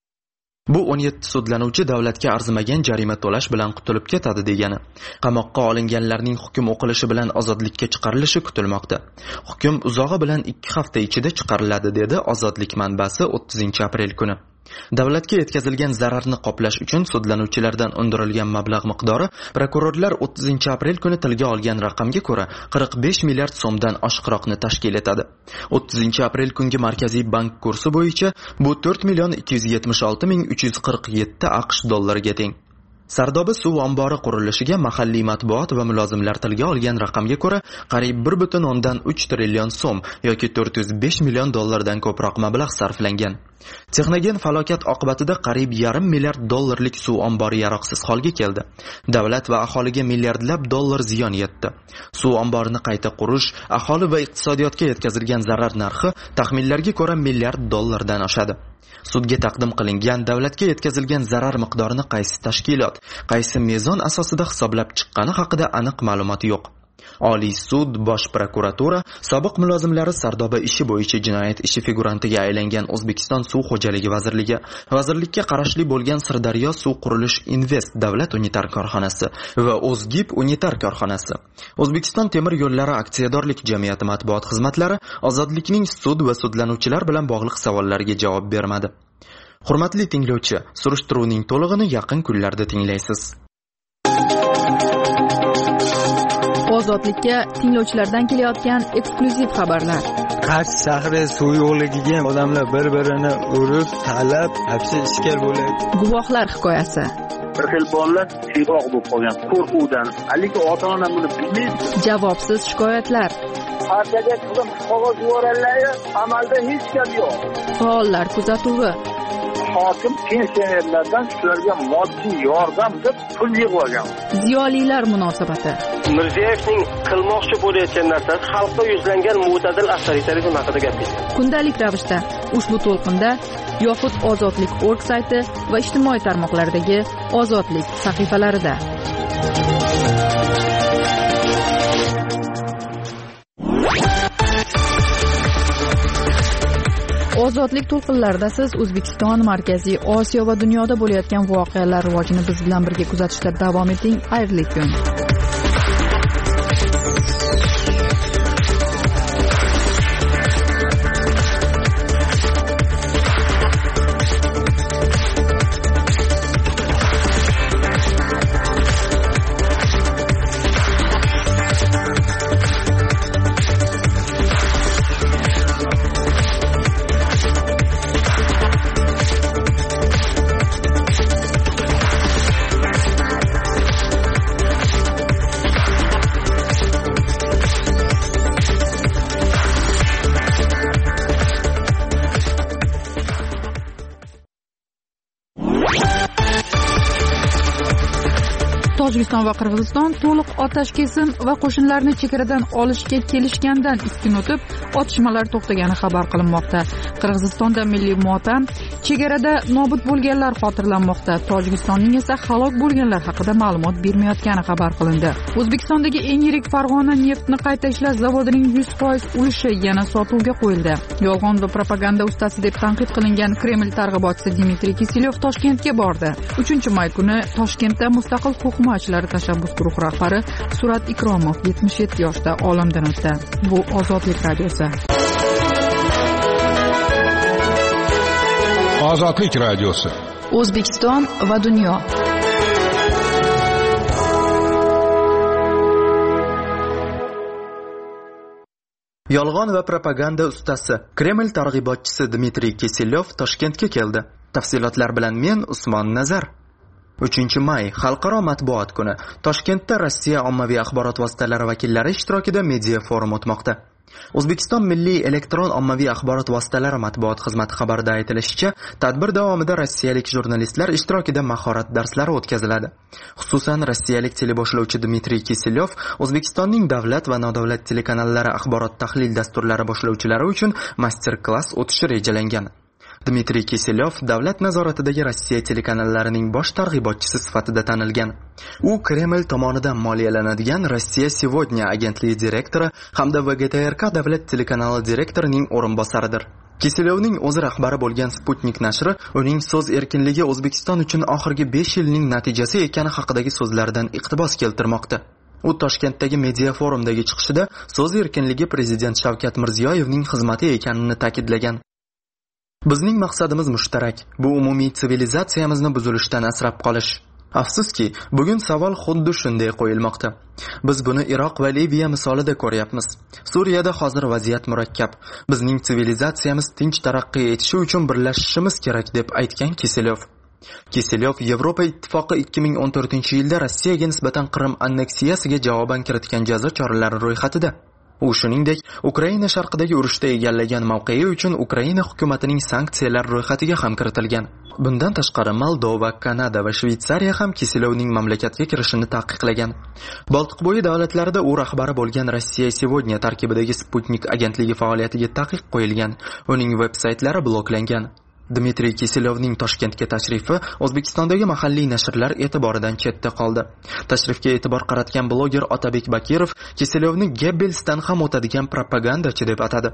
Bu o'n yetti sudlanuvchi davlatga arzimagan jarima to'lash bilan qutulib ketadi degani. Qamoqqa olinganlarning hukm o'qilishi bilan ozodlikka chiqarilishi kutilmoqda. Hukm uzog'i bilan ikki hafta ichida chiqariladi, dedi Ozodlik manbasi o'ttizinchi aprel kuni. Davlatga yetkazilgan zararni qoplash uchun sudlanuvchilardan undirilgan mablag' miqdori prokurorlar o'ttizinchi aprel kuni tilga olgan raqamga ko'ra qirq besh milliard so'mdan oshiqroqni tashkil etadi. o'ttizinchi aprel kungi Markaziy bank kursi bo'yicha bu to'rt million ikki yuz yetmish olti ming uch yuz qirq yetti AQSh dollariga teng. Sardoba suv ombori qurilishiga mahalliy matbuot va mulozimlar tilga olgan raqamga ko'ra qariyb bir butun o'ndan uch trillion so'm yoki to'rt yuz besh million dollardan ko'proq mablag' sarflangan. Texnogen falokat oqibatida qariyb yarim milliard dollarlik suv ombori yaroqsiz holga keldi. Davlat va aholiga milliardlab dollar ziyon yetdi. Suv omborini qayta qurish, aholi va iqtisodiyotga yetkazilgan zarar narxi taxminlarga ko'ra milliard dollardan oshadi. Sudga taqdim qilingan davlatga yetkazilgan zarar miqdorini qaysi tashkilot, qaysi mezon asosida hisoblab chiqqani haqida aniq ma'lumot yo'q. Oliy sud, Bosh prokuratura, sobiq mulozimlari Sardoba ishi bo'yicha jinoyat ishi figurantiga aylangan O'zbekiston suv xo'jaligi vazirligi, vazirlikka qarashli bo'lgan Sirdaryo suv qurilish invest davlat unitar korxonasi va O'zgib unitar korxonasi, O'zbekiston temir yo'llari aksiyadorlik jamiyati matbuot xizmatlari ozodlikning sud va sudlanuvchilar bilan bog'liq savollariga javob bermadi. Hurmatli tinglovchi, surishtiruvning to'lig'ini yaqin kunlarda tinglaysiz. Ozodlikka tinglovchilardan kelayotgan eksklyuziv xabarlar. Qarsh shahri suv yo'qligiga odamlar bir-birini urib, talab, hapsi ishkal bo'ladi. Guvohlar hikoyasi. Bir xil bolalar siyg'oq bo'lib qolgan qo'rquvdan, haligi ota-ona buni bilmaydi. Javobsiz shikoyatlar. Partiyaga qilib qog'oz yuborganlar, amalda hech gap yo'q. Faollar kuzatuvi. Hokim pensionerlardan shularga moddiy yordam deb pul yig'ib olgan. Ziyolilar munosabati. Mirziyoyevning qilmoqchi bo'layotgan narsasi xalqqa yuzlangan mo'tadil avtoritarizm haqida gapirdi. Kundalik ravishda ushbu to'lqinda yoxud ozodlik nokta org sayti va ijtimoiy tarmoqlardagi Ozodlik sahifalarida. Ozodlik to'lqinlarida siz O'zbekiston, Markaziy Osiyo va dunyoda bo'layotgan voqealar rivojini biz bilan birga kuzatishda davom eting. Xayrli kun. Tojikiston va Qirg'iziston to'liq otash kesim va qo'shinlarni chegaradan olishga kelishgandan ikki kun o'tib otishmalar to'xtagani xabar qilinmoqda. Qirg'izistonda milliy motam, chegarada nobud bo'lganlar xotirlanmoqda. Tojikistonning esa halok bo'lganlar haqida ma'lumot bermayotgani xabar qilindi. O'zbekistondagi eng yirik Farg'ona neftni qayta ishlash zavodining yuz foiz ulushi yana sotuvga qo'yildi. Yolg'on va propaganda ustasi deb tanqid qilingan Kreml targ'ibotchisi Dmitriy Kiselyov Toshkentga bordi. uchinchi may kuni Toshkentda Mustaqil huquq himoyachilari tashabbus guruhi rahbari Surat Ikromov yetmish yetti yoshda olamdan o'tdi. Bu Ozodlik radiosi. Ozodlik radiosi. O'zbekiston va dunyo. Yolg'on va propaganda ustasi Kreml targ'ibotchisi Dmitriy Kiselyov Toshkentga keldi. Tafsilotlar bilan men Usmon Nazar. uchinchi may Xalqaro matbuot kuni. Toshkentda Rossiya ommaviy axborot vositalari vakillari ishtirokida media forum o'tmoqda. O'zbekiston Milliy elektron ommaviy axborot vositalari matbuot xizmati xabarida aytilishicha, tadbir davomida rossiyalik jurnalistlar ishtirokida mahorat darslari o'tkaziladi. Xususan, rossiyalik teleboshlovchi Dmitriy Kiselyov O'zbekistonning davlat va nodavlat telekanallari axborot tahlil dasturlari boshlovchilari uchun master-klass o'tishi rejalangan. Dmitriy Kiselyov davlat nazoratidagi Rossiya telekanallarining bosh targ'ibotchisi sifatida tanilgan. U Kreml tomonidan moliyalanadigan Rossiya Сегодня agentligi direktori hamda V G T R K davlat telekanali direktorining o'rinbosaridir. Kiselyovning o'zi rahbari bo'lgan Sputnik nashri uning so'z erkinligi O'zbekiston uchun oxirgi besh yilning natijasi ekani haqidagi so'zlaridan iqtibos keltirmoqda. U Toshkentdagi media forumdagi chiqishida so'z erkinligi prezident Shavkat Mirziyoyevning xizmati ekanini ta'kidlagan. Bizning maqsadimiz mushtarak. Bu umumiy sivilizatsiyamizni buzilishdan asrab qolish. Afsuski, bugun savol xuddi shunday qo'yilmoqda. Biz buni Iroq va Liviya misolida ko'ryapmiz. Suriyada hozir vaziyat murakkab. Bizning sivilizatsiyamiz tinch taraqqiy etishi uchun birlashishimiz kerak deb aytgan Kiselyov. Kiselyov Yevropa Ittifoqi ikki ming o'n to'rtinchi yilda Rossiyaga nisbatan Qrim anneksiyasiga javoban kiritgan jazo choralari ro'yxatida. U shuningdek, Ukraina sharqidagi urushda egallagan mavqei uchun Ukraina hukumatining sanksiyalar ro'yxatiga ham kiritilgan. Bundan tashqari Moldova, Kanada va Shveysariya ham Kiselyovning mamlakatga kirishini taqiqlagan. Boltiqbo'yi davlatlarida u rahbari bo'lgan Rossiya Сегодня tarkibidagi Sputnik agentligi faoliyatiga taqiq qo'yilgan. Uning veb-saytlari bloklangan. Dmitriy Kiselyovning Toshkentga tashrifi O'zbekistondagi mahalliy nashrlar e'tiboridan chetda qoldi. Tashrifga e'tibor qaratgan bloger Otabek Bakirov Kiselyovni Gebbelsdan ham o'tadigan propagandachi deb atadi.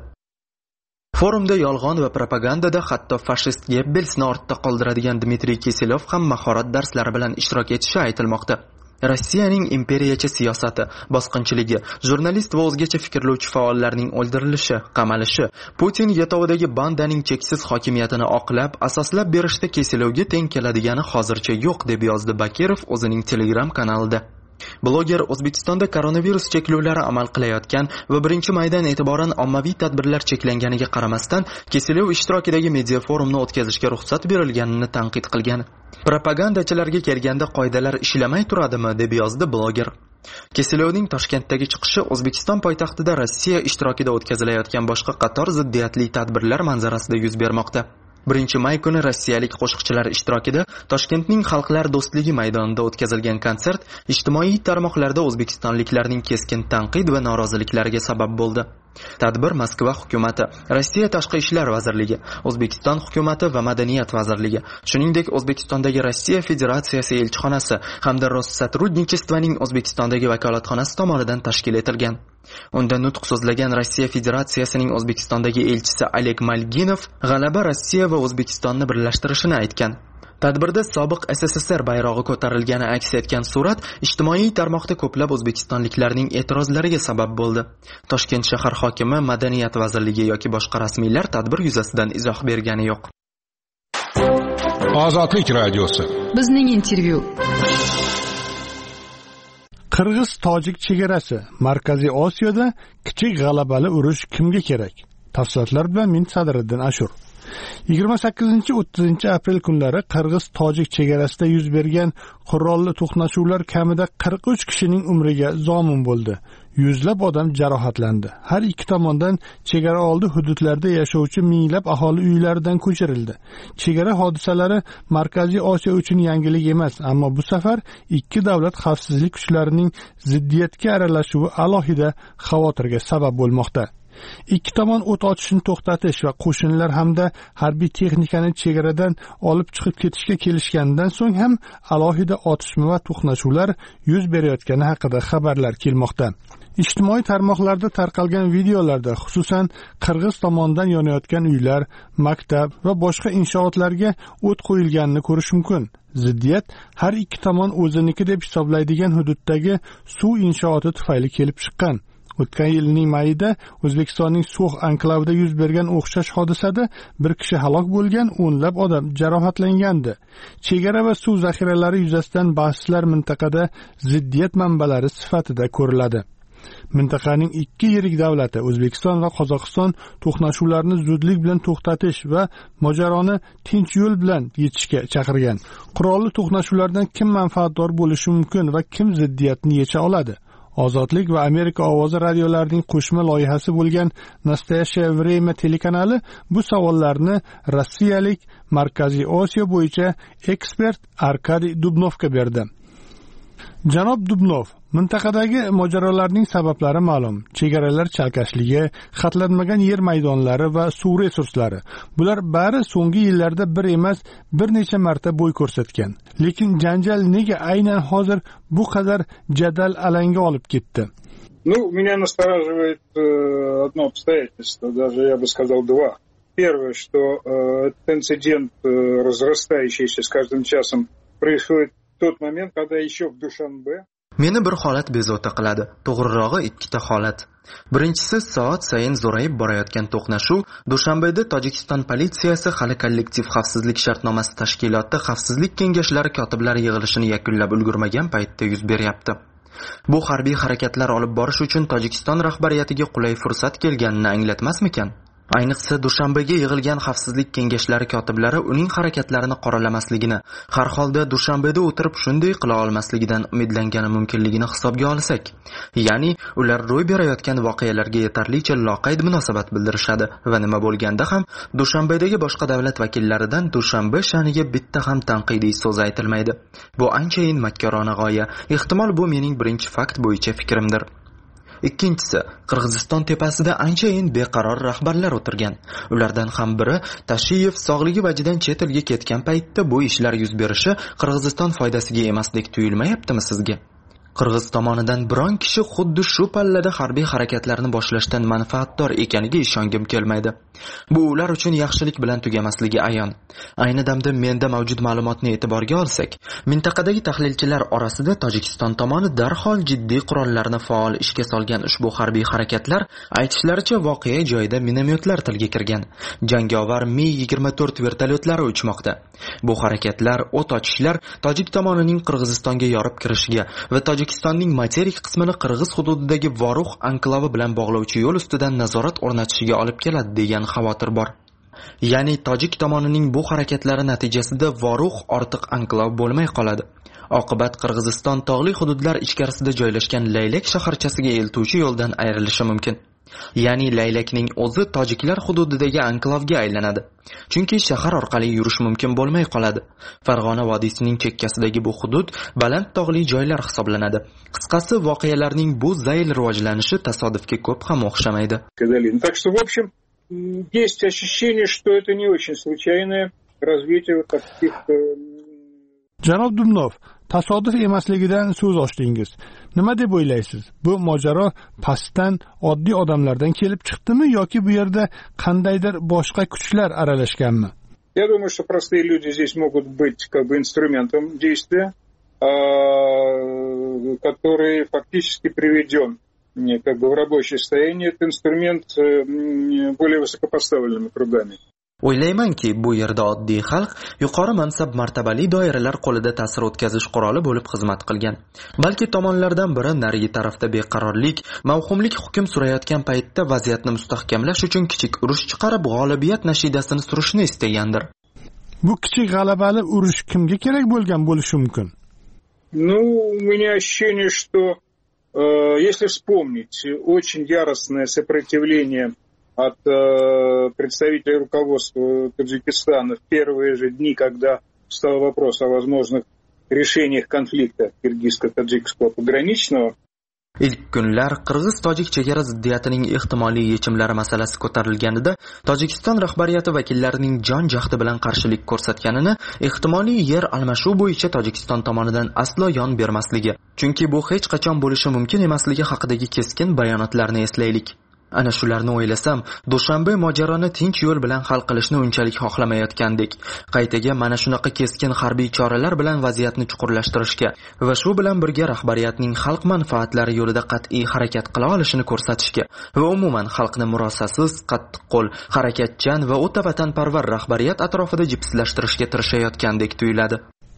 Forumda yolg'on va propagandada hatto fashist Gebbelsni ortda qoldiradigan Dmitriy Kiselyov ham mahorat darslari bilan ishtirok etishi aytilmoqda. Rossiyaning imperiyachi siyosati, bosqinchiligi, jurnalist va o'zgacha fikrlovchi faollarning o'ldirilishi, qamalishi, Putin yetovidagi bandaning cheksiz hokimiyatini oqlab, asoslab berishda Kiselyovga teng keladigani hozircha yo'q deb yozdi Bakirov o'zining Telegram kanalida. Bloger O'zbekistonda koronavirus cheklovlari amal qilayotgan va birinchi maydan e'tiboran ommaviy tadbirlar cheklanganiga qaramasdan Kiselyov ishtirokidagi media forumni o'tkazishga ruxsat berilganini tanqid qilgan. Propagandachilarga kelganda qoidalar ishlamay turadimi deb yozdi bloger. Kiselyovning Toshkentdagi chiqishi O'zbekiston poytaxtida Rossiya ishtirokida o'tkazilayotgan boshqa qator ziddiyatli tadbirlar manzarasida yuz bermoqda. birinchi may kuni rossiyalik qo'shiqchilar ishtirokida Toshkentning Xalqlar do'stligi maydonida o'tkazilgan konsert ijtimoiy tarmoqlarda o'zbekistonliklarning keskin tanqid va noroziliklariga sabab bo'ldi. Tadbir Moskva hukumati, Rossiya Tashqi ishlar vazirligi, O'zbekiston hukumati va Madaniyat vazirligi, shuningdek O'zbekistondagi Rossiya Federatsiyasi elchixonasi hamda Rossотрудничествоning O'zbekistondagi vakolatxonasi tomonidan tashkil etilgan. Unda nutq so'zlagan Rossiya Federatsiyasining O'zbekistondagi elchisi Oleg Malginov g'alaba Rossiya va O'zbekistonni birlashtirishini aytgan. Tadbirda sobiq S S S R bayrog'i ko'tarilgani aks etgan surat ijtimoiy tarmoqda ko'plab o'zbekistonliklarning e'tirozlariga sabab bo'ldi. Toshkent shahar hokimi, Madaniyat vazirligi yoki boshqa rasmiylar tadbir yuzasidan izoh bergani yo'q. Ozodlik radiosi. Bizning intervyu. Qirg'iz-tojik chegarasi Markaziy Osiyoda kichik g'alabali urush kimga kerak? Tafsilotlar bilan men Sadriddin Ashur. yigirma sakkizinchi o'ttizinchi aprel kunlari qirg'iz tojik chegarasida yuz bergan qurolli to'qnashuvlar kamida qirq uch kishining umriga zomin bo'ldi. Yuzlab odam jarohatlandi. Har ikki tomondan chegara oldi hududlarda yashovchi minglab aholi uylaridan ko'chirildi. Chegara hodisalari Markaziy Osiyo uchun yangilik emas, ammo bu safar ikki davlat xavfsizlik kuchlarining ziddiyatga aralashuvi alohida xavotirga sabab bo'lmoqda. Ikki tomon o't ochishni to'xtatish va qo'shinlar hamda harbiy texnikani chegaradan olib chiqib ketishga kelishgandan so'ng ham alohida otishma va to'qnashuvlar yuz berayotgani haqida xabarlar kelmoqda. Ijtimoiy tarmoqlarda tarqalgan videolarda xususan qirg'iz tomonidan yonayotgan uylar, maktab va boshqa inshootlarga o't qo'yilganini ko'rish mumkin. Ziddiyat har ikki tomon o'ziniki deb hisoblaydigan hududdagi suv inshooti tufayli kelib chiqqan. O'tgan yilning mayida O'zbekistonning So'x anklavida yuz bergan o'xshash hodisada bir kishi halok bo'lgan, o'nlab odam jarohatlangandi. Chegara va suv zaxiralari yuzasidan bahslar mintaqada ziddiyat manbalari sifatida ko'riladi. Mintaqaning ikki yirik davlati O'zbekiston va Qozog'iston to'qnashuvlarni zudlik bilan to'xtatish va mojaroni tinch yo'l bilan yechishga chaqirgan. Qurolli to'qnashuvlardan kim manfaatdor bo'lishi mumkin va kim ziddiyatni yecha oladi? Ozodlik va Amerika ovozi radiolarining qo'shma loyihasi bo'lgan Nastoyashaya Vremya telekanali bu savollarni rossiyalik Markaziy Osiyo bo'yicha ekspert Arkadiy Dubnovga berdi. Janob Dubnov, mintaqadagi mojarolarning sabablari ma'lum. Chegaralar chalkashligi, xatlanmagan yer maydonlari va suv resurslari. Bular bari so'nggi yillarda bir emas, bir necha marta bo'y ko'rsatgan. Lekin janjal nega aynan hozir bu qadar jadal alanga olib ketdi? Ну, меня настораживает э, одно обстоятельство, даже я бы сказал два. Первое, что э, этот инцидент, э, разрастающийся с каждым часом, происходит в тот момент, когда еще в Душанбе. Meni bir holat bezovta qiladi. To'g'rirog'i ikkita holat. Birinchisi, soat sayin zo'rayib borayotgan to'qnashuv Dushanbeda Tojikiston politsiyasi hali kollektiv xavfsizlik shartnomasi tashkiloti xavfsizlik kengashlari kotiblari yig'ilishini yakunlab ulgurmagan paytda yuz beryapti. Bu harbiy harakatlar olib borish uchun Tojikiston rahbariyatiga qulay fursat kelganini anglatmasmikan? Ayniqsa Dushanbega yig'ilgan xavfsizlik kengashlari kotiblari uning harakatlarini qoralamasligini, har holda Dushanbeda o'tirib shunday qila olmasligidan umidlangani mumkinligini hisobga olsak, ya'ni ular ro'y berayotgan voqealarga yetarlicha loqayd munosabat bildirishadi va nima bo'lganda ham Dushanbedagi boshqa davlat vakillaridan Dushanbe sha'niga bitta ham tanqidiy so'z aytilmaydi. Bu anchayin makkorona g'oya. Ehtimol bu mening birinchi fakt bo'yicha fikrimdir. Ikkinchisi, Qirg'iziston tepasida anchayin beqaror rahbarlar o'tirgan. Ulardan ham biri Tashiyev sog'ligi vajidan chet elga ketgan paytda bu ishlar yuz berishi Qirg'iziston foydasiga emasdek tuyulmayaptimi sizga? Qirg'iz tomonidan biron kishi xuddi shu pallada harbiy harakatlarni boshlashdan manfaatdor ekaniga ishongim kelmaydi. Bu ular uchun yaxshilik bilan tugamasligi ayon. Ayni damda menda mavjud ma'lumotni e'tiborga olsak, mintaqadagi tahlilchilar orasida Tojikiston tomoni darhol jiddiy qurollarni faol ishga solgan ushbu harbiy harakatlar aytishlaricha voqea joyida minomyotlar tilga kirgan. Jangovar Mi yigirma to'rt vertolyotlari uchmoqda. Bu harakatlar, o't ochishlar Tojik tomonining Qirg'izistonga yorib kirishiga va Tojikistonning materik qismini Qirg'iz hududidagi Vorux anklavi bilan bog'lovchi yo'l ustidan nazorat o'rnatishiga olib keladi degan xavotir bor. Ya'ni Tojik tomonining bu harakatlari natijasida Vorux ortiq anklav bo'lmay qoladi. Oqibat Qirg'iziston tog'li hududlar ichkarisida joylashgan Laylak shaharchasiga eltuvchi yo'ldan ayrilishi mumkin. Ya'ni Laylakning o'zi tojiklar hududidagi anklavga aylanadi. Chunki shahar orqali yurish mumkin bo'lmay qoladi. Farg'ona vodiysining chekkasidagi bu hudud baland tog'li joylar hisoblanadi. Qisqasi, voqealarning bu zayl rivojlanishi tasodifga ko'p ham o'xshamaydi. Так что, в общем, есть ощущение, что это не очень случайное развитие вот таких. Janob Dubnov, tasodif emasligidan so'z ochdingiz. Nima deb o'ylaysiz? Bu mojaro pastdan oddiy odamlardan kelib chiqdimi yoki bu yerda qandaydir boshqa kuchlar aralashganmi? Я думаю, что простые люди здесь могут быть как бы инструментом действия, который фактически приведен как бы в рабочее состояние. Этот инструмент более высокопоставленными кругами. O'ylaymanki, bu yerda oddiy xalq yuqori mansab martabali doiralar qo'lida ta'sir o'tkazish quroli bo'lib xizmat qilgan. Balki tomonlardan biri narigi tarafda beqarorlik, mavhumlik hukm surayotgan paytda vaziyatni mustahkamlash uchun kichik urush chiqarib g'olibiyat nashidasini surishni istagandir. Bu kichik g'alabali urush kimga kerak bo'lgan bo'lishi mumkin? Ну, у меня ощущение, что э, если вспомнить очень яростное сопротивление от э, представителей руководства Таджикистана в первые же дни, когда встал вопрос о возможных решениях конфликта киргизско-таджикского пограничного. Ilk kunlar Qirg'iz-Tojik chegara ziddiyatining ehtimoliy yechimlari masalasi ko'tarilganida Tojikiston rahbariyati vakillarining jon jahdi bilan qarshilik ko'rsatganini, ehtimoliy yer almashuv bo'yicha Tojikiston tomonidan aslo yon bermasligi, chunki bu hech qachon bo'lishi mumkin emasligi haqidagi keskin bayonotlarni eslaylik. Ana shularni o'ylasam, Dushanbe mojaroni tinch yo'l bilan hal qilishni unchalik xohlamayotgandek, qaytaga mana shunaqa keskin harbiy choralar bilan vaziyatni chuqurlashtirishga va shu bilan birga rahbariyatning xalq manfaatlari yo'lida qat'iy harakat qila olishini ko'rsatishga va umuman xalqni murosasiz, qattiqqo'l, harakatchan va o'ta vatanparvar rahbariyat atrofida jipslashtirishga tirishayotgandek tuyuladi.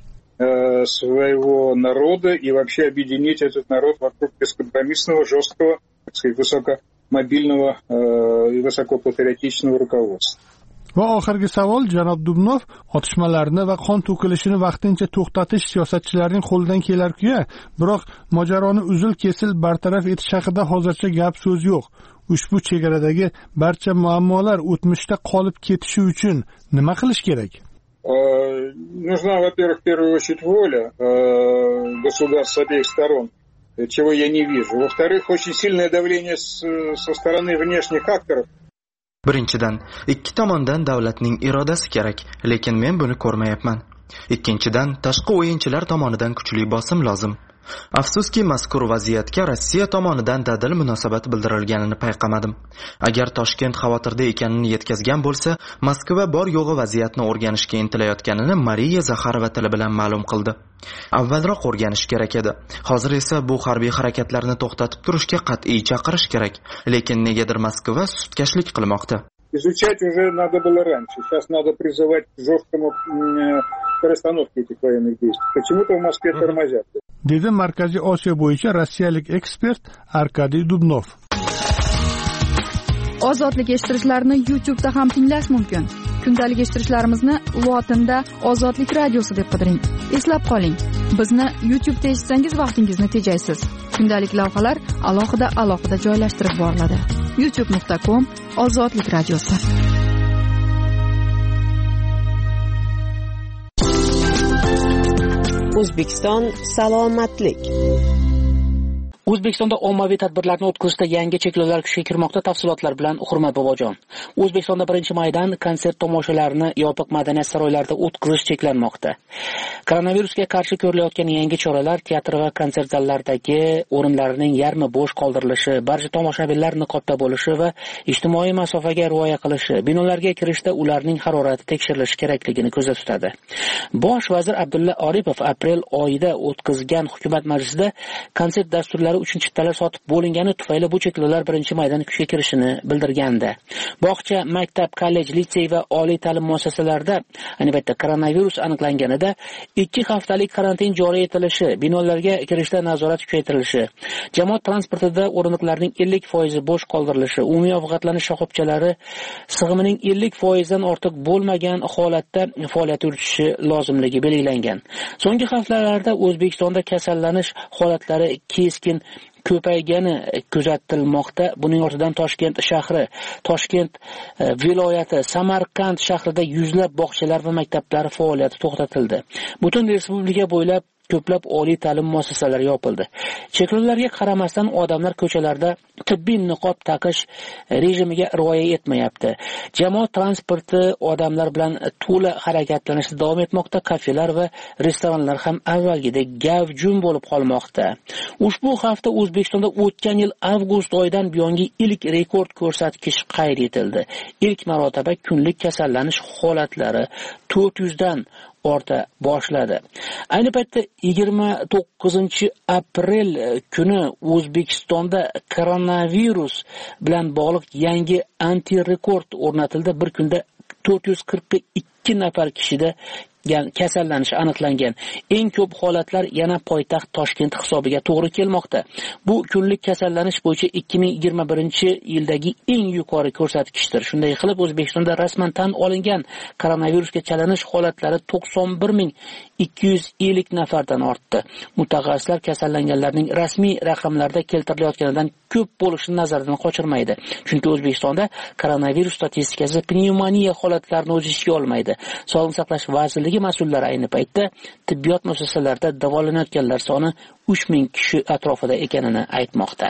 Своего народа и вообще объединить этот народ вокруг бескомпромиссного, жесткого, так сказать, высоко мобильного и высокопатриотичного руководства. Va oxirgi savol, janob Dubnov, otishmalarni va qon to'kilishini vaqtincha to'xtatish siyosatchilarning qo'lidan kelar-ku, biroq mojaroni uzil-kesil bartaraf etish haqida hozircha gap so'z yo'q. Ushbu chegaradagi barcha muammolar o'tmishda qolib ketishi uchun nima qilish kerak? Нужна, во-первых, в первую очередь воля государств с обеих сторон, чего я не вижу. Во-вторых, очень сильное давление со стороны внешних акторов. Birinchidan, ikki tomondan davlatning irodasi kerak, lekin men buni ko'rmayapman. Ikkinchidan, tashqi o'yinchilar tomonidan kuchli bosim lozim. Afsuski, mazkur vaziyatga Rossiya tomonidan dadil munosabat bildirilganini payqamadim. Agar Toshkent xavotirda ekanini yetkazgan bo'lsa, Moskva bor yo'g'i vaziyatni o'rganishga intilayotganini Mariya Zaxarova tili bilan ma'lum qildi. Avvalroq o'rganish kerak edi. Hozir esa bu harbiy harakatlarni to'xtatib turishga qat'iy chaqirish kerak, lekin negadir Moskva sustkashlik qilmoqda. Изучать уже надо было раньше. Сейчас надо призывать к жесткому перестановке этих военных действий. Почему-то в Москве тормозят. Dedi Markaziy Osiyo bo'yicha rossiyalik ekspert Arkadiy Dubnov. Ozodlik eshittirishlarni YouTube'da ham tinglash mumkin. Kundalik eshittirishlarimizni lotinda Ozodlik radiosi deb qidiring. Eslab qoling, bizni YouTube'da eshitsangiz vaqtingizni tejaysiz. Kundalik lavhalar alohida alohida joylashtirib boriladi. youtube nuqta com Ozodlik radiosi. O'zbekiston salomatlik. O'zbekistonda ommaviy tadbirlarni o'tkazishda yangi cheklovlar kuchga kirmoqda. Tafsilotlar bilan Hurmat Bobojon. O'zbekistonda birinchi maydan konsert tomoshalarni yopiq madaniyat saroylarida o'tkazish cheklanmoqda. Koronavirusga qarshi ko'rilayotgan yangi choralar teatr va konsert zallaridagi o'rinlarning yarmi bo'sh qoldirilishi, barcha tomoshabinlar niqobda bo'lishi va ijtimoiy masofaga rioya qilishi, binolarga kirishda ularning harorati tekshirilishi kerakligini ko'zda tutadi. Bosh vazir Abdulla Oripov aprel oyida o'tkazgan hukumat majlisida konsert dasturlari uchinchi chiptalar sotib bo'lingani tufayli bu cheklovlar birinchi maydan kuchga kirishini bildirgandi. Bog'cha, maktab, kollej, litsey va oliy ta'lim muassasalarida ayni paytda koronavirus aniqlanganida ikki haftalik karantin joriy etilishi, binolarga kirishda nazorat kuchaytirilishi, jamoat transportida o'rindiqlarning ellik foizi bo'sh qoldirilishi, umumiy ovqatlanish shoxobchalari sig'imining ellik foizdan ortiq bo'lmagan holatda faoliyat yuritishi lozimligi belgilangan. So'nggi haftalarda O'zbekistonda kasallanish holatlari keskin ko'paygani kuzatilmoqda. Buning ortidan Toshkent shahri, Toshkent viloyati, Samarqand shahrida yuzlab bog'chalar va maktablar faoliyati to'xtatildi. Butun respublika bo'ylab ko'plab oliy ta'lim muassasalari yopildi. Cheklovlarga qaramasdan odamlar ko'chalarda tibbiy niqob taqish rejimiga rioya etmayapti. Jamoat transporti odamlar bilan to'la harakatlanishda davom etmoqda. Kafelar va restoranlar ham avvalgidek gavjum bo'lib qolmoqda. Ushbu hafta O'zbekistonda o'tgan yil avgust oyidan buyongi ilk rekord ko'rsatkich qayd etildi. Ilk marotaba kunlik kasallanish holatlari to'rt yuz dan orta boshladi. Ayni paytda yigirma to'qqizinchi aprel kuni O'zbekistonda koronavirus bilan bog'liq yangi anti-rekord o'rnatildi. Bir kunda to'rt yuz qirq ikki nafar kishida kasallanish aniqlangan. Eng ko'p holatlar yana poytaxt Toshkent hisobiga to'g'ri kelmoqda. Bu kunlik kasallanish bo'yicha ikki ming yigirma birinchi yildagi eng yuqori ko'rsatkichdir. Shunday qilib, O'zbekistonda rasman tan olingan koronavirusga chalinish holatlari to'qson bir ming ikki yuz ellik nafardan ortdi. Mutaxassislar kasallanganlarning rasmiy raqamlarda keltirilayotganidan ko'p bo'lishini nazardan qochirmaydi. Chunki O'zbekistonda koronavirus statistikasi pnevmoniya holatlarini o'z ichiga olmaydi. Sog'liqni saqlash vazirligi mas'ullari ayni paytda tibbiyot muassasalarida davolanayotganlar soni uch ming kishi atrofida ekanini aytmoqda.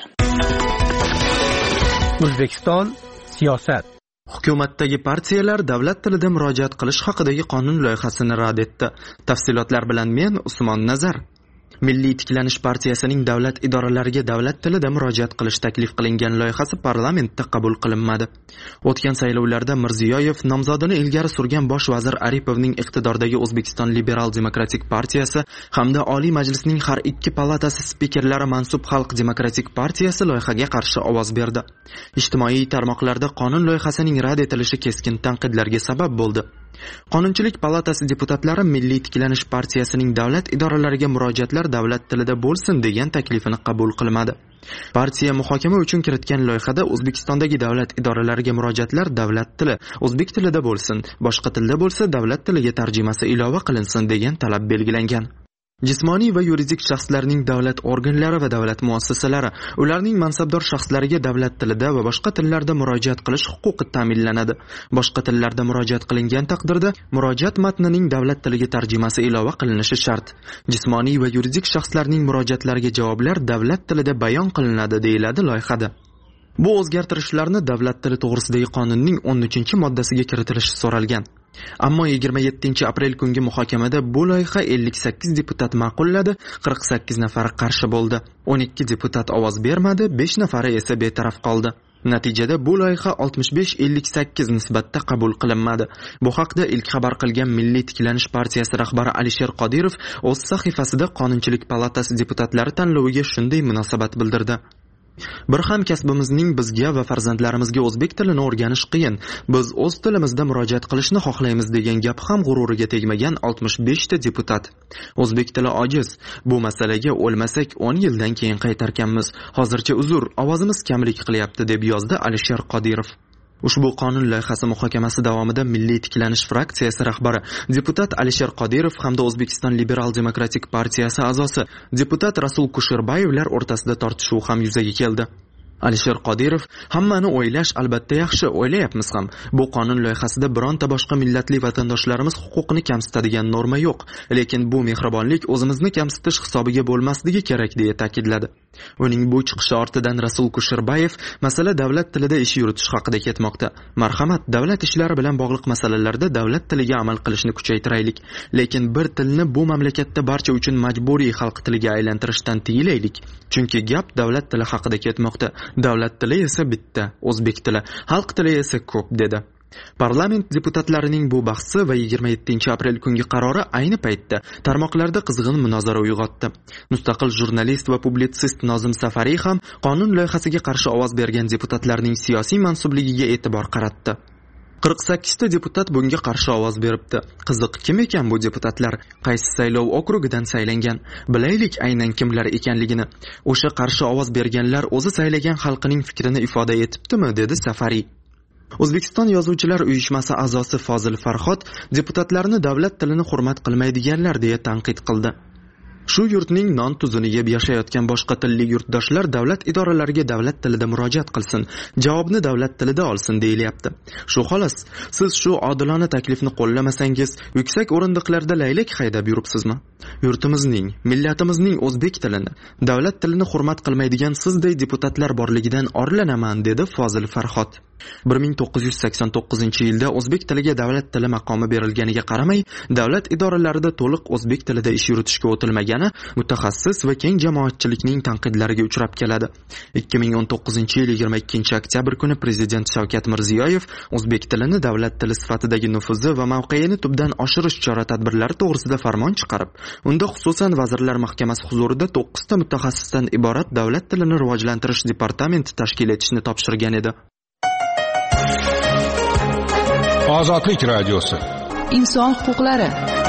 O'zbekiston siyosat. Hukumatdagi partiyalar davlat tilida murojaat qilish haqidagi qonun loyihasini rad etdi. Tafsilotlar bilan men Usmon Nazar. Milliy tiklanish partiyasining davlat idoralariga davlat tilida murojaat qilish taklif qilingan loyihasi parlamentda qabul qilinmadi. O'tgan saylovlarda Mirziyoyev nomzodini ilgari surgan bosh vazir Aripovning iqtidordagi O'zbekiston Liberal Demokratik partiyasi hamda Oliy Majlisning har ikki palatasi spikerlari mansub Xalq Demokratik partiyasi loyihaga qarshi ovoz berdi. Ijtimoiy tarmoqlarda qonun loyihasining rad etilishi keskin tanqidlarga sabab bo'ldi. Qonunchilik palatasi deputatlari Milliy tiklanish partiyasining davlat idoralariga murojaatlar davlat tilida bo'lsin degan taklifini qabul qilmadi. Partiya muhokama uchun kiritgan loyihada O'zbekistondagi davlat idoralariga murojaatlar davlat tili, o'zbek tilida bo'lsin, boshqa tilda bo'lsa davlat tiliga tarjimasi ilova qilinsin degan talab belgilangan. Jismoniy va yuridik shaxslarning davlat organlari va davlat muassasalari ularning mansabdor shaxslariga davlat tilida va boshqa tillarda murojaat qilish huquqi ta'minlanadi. Boshqa tillarda murojaat qilingan taqdirda murojaat matnining davlat tiliga tarjimasi ilova qilinishi shart. Jismoniy va yuridik shaxslarning murojaatlariga javoblar davlat tilida bayon qilinadi deyiladi loyihada. Bu o'zgartirishlarni davlat tili to'g'risidagi qonunning o'n uchinchi moddasiga kiritilishi so'ralgan. Ammo yigirma yettinchi aprel kungi muhokamada bu loyiha ellik sakkiz deputat ma'qulladi, qirq sakkiz nafari qarshi bo'ldi. o'n ikki deputat ovoz bermadi, besh nafari esa betaraf qoldi. Natijada bu loyiha oltmish besh ellik sakkiz nisbatda qabul qilinmadi. Bu haqda ilk xabar qilgan Milliy tiklanish partiyasi rahbari Alisher Qodirov o'z sahifasida Qonunchilik palatasi deputatlari tanloviga shunday munosabat bildirdi. Bir hamkasbimizning bizga va farzandlarimizga o'zbek tilini o'rganish qiyin. Biz o'z tilimizda murojaat qilishni xohlaymiz degan gap ham g'ururiga tegmagan oltmish besh ta deputat. O'zbek tili ojiz. Bu masalaga o'lmasak o'n yildan keyin qaytarkanmiz. Hozircha uzr, ovozimiz kamlik qilyapti deb yozdi Alisher Qodirov. Ushbu qonun loyihasi muhokamasi davomida Milliy tiklanish fraksiyasi rahbari deputat Alisher Qodirov hamda O'zbekiston Liberal Demokratik partiyasi a'zosi deputat Rasul Kusherbayevlar o'rtasida tortishuv ham yuzaga keldi. Alisher Qodirov hammani o'ylash albatta yaxshi, o'ylayapmiz ham. Bu qonun loyihasida bironta boshqa millatli vatandoshlarimiz huquqini kamsitadigan norma yo'q, lekin bu mehribonlik o'zimizni kamsitish hisobiga bo'lmasligi kerak deya ta'kidladi. Uning bu chiqishi ortidan Rasul Kusherbayev masala davlat tilida ish yuritish haqida ketmoqda. Marhamat, davlat ishlari bilan bog'liq masalalarda davlat tiliga amal qilishni kuchaytiraylik, lekin bir tilni bu mamlakatda barcha uchun majburiy xalq tiliga aylantirishdan tiyilaylik. Chunki gap davlat tili haqida ketmoqda. Davlat tili esa bitta, o'zbek tili, xalq tili esa ko'p dedi. Parlament deputatlarining bu bahsi va yigirma yettinchi aprel kungi qarori ayni paytda tarmoqlarda qizg'in munozara uyg'otdi. Mustaqil jurnalist va publitsist Nozim Safariy ham qonun loyihasiga qarshi ovoz bergan deputatlarning siyosiy mansubligiga e'tibor qaratdi. qirq sakkiz ta deputat bunga qarshi ovoz beribdi. Qiziq, kim ekan bu deputatlar? Qaysi saylov okrugidan saylangan? Bilaylik aynan kimlar ekanligini. O'sha qarshi ovoz berganlar o'zi saylagan xalqining fikrini ifoda etibdimi, dedi Safariy. O'zbekiston Yozuvchilar uyushmasi a'zosi Fozil Farhod deputatlarni davlat tilini hurmat qilmaydiganlar deya tanqid qildi. Shu yurtning non tuzini yeb yashayotgan boshqa tilli yurtdoshlar davlat idoralariga davlat tilida murojaat qilsin, javobni davlat tilida olsin deyilyapti. Shu xolos, siz shu odilona taklifni qo'llamasangiz, yuksak o'rindiqlarda laylak haydab yuribsizmi? Yurtimizning, millatimizning o'zbek tilini, davlat tilini hurmat qilmaydigan sizday deputatlar borligidan orlanaman, dedi Fozil Farhod. bir ming to'qqiz yuz sakson to'qqizinchi yilda o'zbek tiliga davlat tili maqomi berilganiga qaramay, davlat idoralarida to'liq o'zbek tilida ish yuritishga o'tilmagani mutaxassis va keng jamoatchilikning tanqidlariga uchrab keladi. ikki ming o'n to'qqizinchi yil yigirma ikkinchi oktyabr kuni Prezident Shavkat Mirziyoyev o'zbek tilini davlat tili sifatidagi nufuzi va mavqeini tubdan oshirish chora-tadbirlari to'g'risida farmon chiqarib, unda xususan Vazirlar Mahkamasi huzurida to'qqiz ta mutaxassisdan iborat davlat tilini rivojlantirish departamenti tashkil etishni topshirgan edi. Ozodlik radiosi. Inson huquqlari.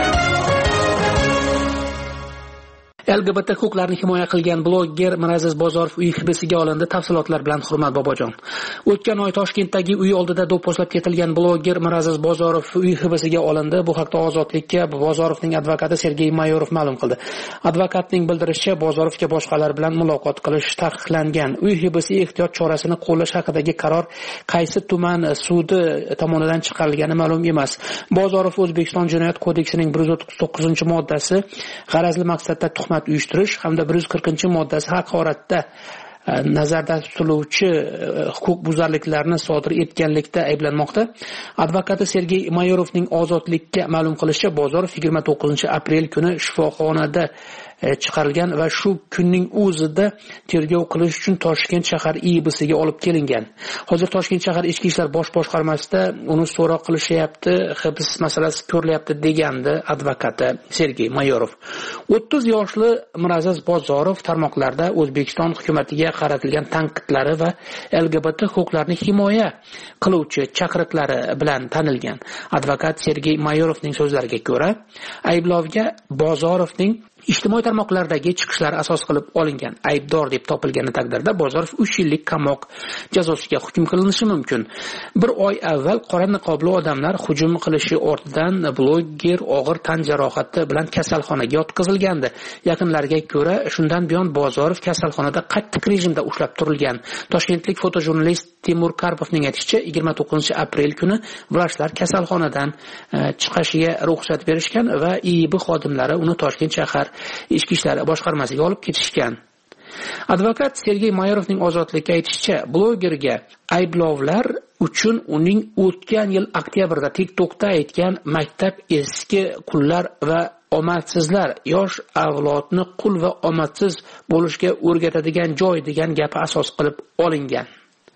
L G B T huquqlarini himoya qilgan blogger Miraziz Bozorov uy hibsiga olindi. Tafsilotlar bilan Hurmat Bobojon. O'tgan oy Toshkentdagi uy oldida do'pposlab ketilgan blogger Miraziz Bozorov uy hibsiga olindi. Bu haqda Ozodlikka Bozorovning advokati Sergey Mayorov ma'lum qildi. Advokatning bildirishicha, Bozorovga boshqalar bilan muloqot qilish taqiqlangan. Uy hibsi ehtiyot chorasini qo'llash haqidagi qaror qaysi tuman sudi tomonidan chiqarilgani ma'lum emas. Bozorov O'zbekiston Jinoyat kodeksining bir yuz o'ttiz to'qqizinchi moddasi g'arazli maqsadda tuhmat uyushtirish hamda bir yuz qirqinchi moddasi haqoratda nazarda tutiluvchi huquqbuzarliklarni sodir etganlikda ayblanmoqda. Advokati Sergey Mayorovning Ozodlikka ma'lum qilishicha, Bozorov yigirma to'qqizinchi aprel kuni shifoxonada chiqarilgan va shu kunning o'zida tergov qilish uchun Toshkent shahar I B siga olib kelingan. Hozir Toshkent shahar Ichki ishlar bosh boshqarmasida uni so'roq qilishyapti, hibs masalasi ko'rilyapti degandi advokati Sergey Mayorov. o'ttiz yoshli Miraziz Bozorov tarmoqlarda O'zbekiston hukumatiga qaratilgan tanqidlari va L G B T huquqlarini himoya qiluvchi chaqiriqlari bilan tanilgan. Advokat Sergey Mayorovning so'zlariga ko'ra, ayblovga Bozorovning ijtimoiy tarmoqlardagi chiqishlari asos qilib olingan. Aybdor deb topilgani taqdirda Bozorov uch yillik qamoq jazosiga hukm qilinishi mumkin. Bir oy avval qora niqobli odamlar hujum qilishi ortidan blogger og'ir tan jarohati bilan kasalxonaga yotqizilgandi. Yaqinlarga ko'ra, shundan buyon Bozorov kasalxonada qattiq rejimda ushlab turilgan. Toshkentlik fotojurnalist Timur Karpovning aytishicha, yigirma to'qqizinchi aprel kuni vrachlar kasalxonadan chiqishiga ruxsat berishgan va I B xodimlari uni Toshkent shahar Ichki ishlar boshqarmasiga olib ketishgan. Advokat Sergey Mayorovning Ozodlikka aytishicha, bloggerga ayblovlar uchun uning o'tgan yil oktyabrda TikTokda aytgan maktab eski qullar va omadsizlar yosh avlodni qul va omadsiz bo'lishga o'rgatadigan joy degan gapi asos qilib olingan.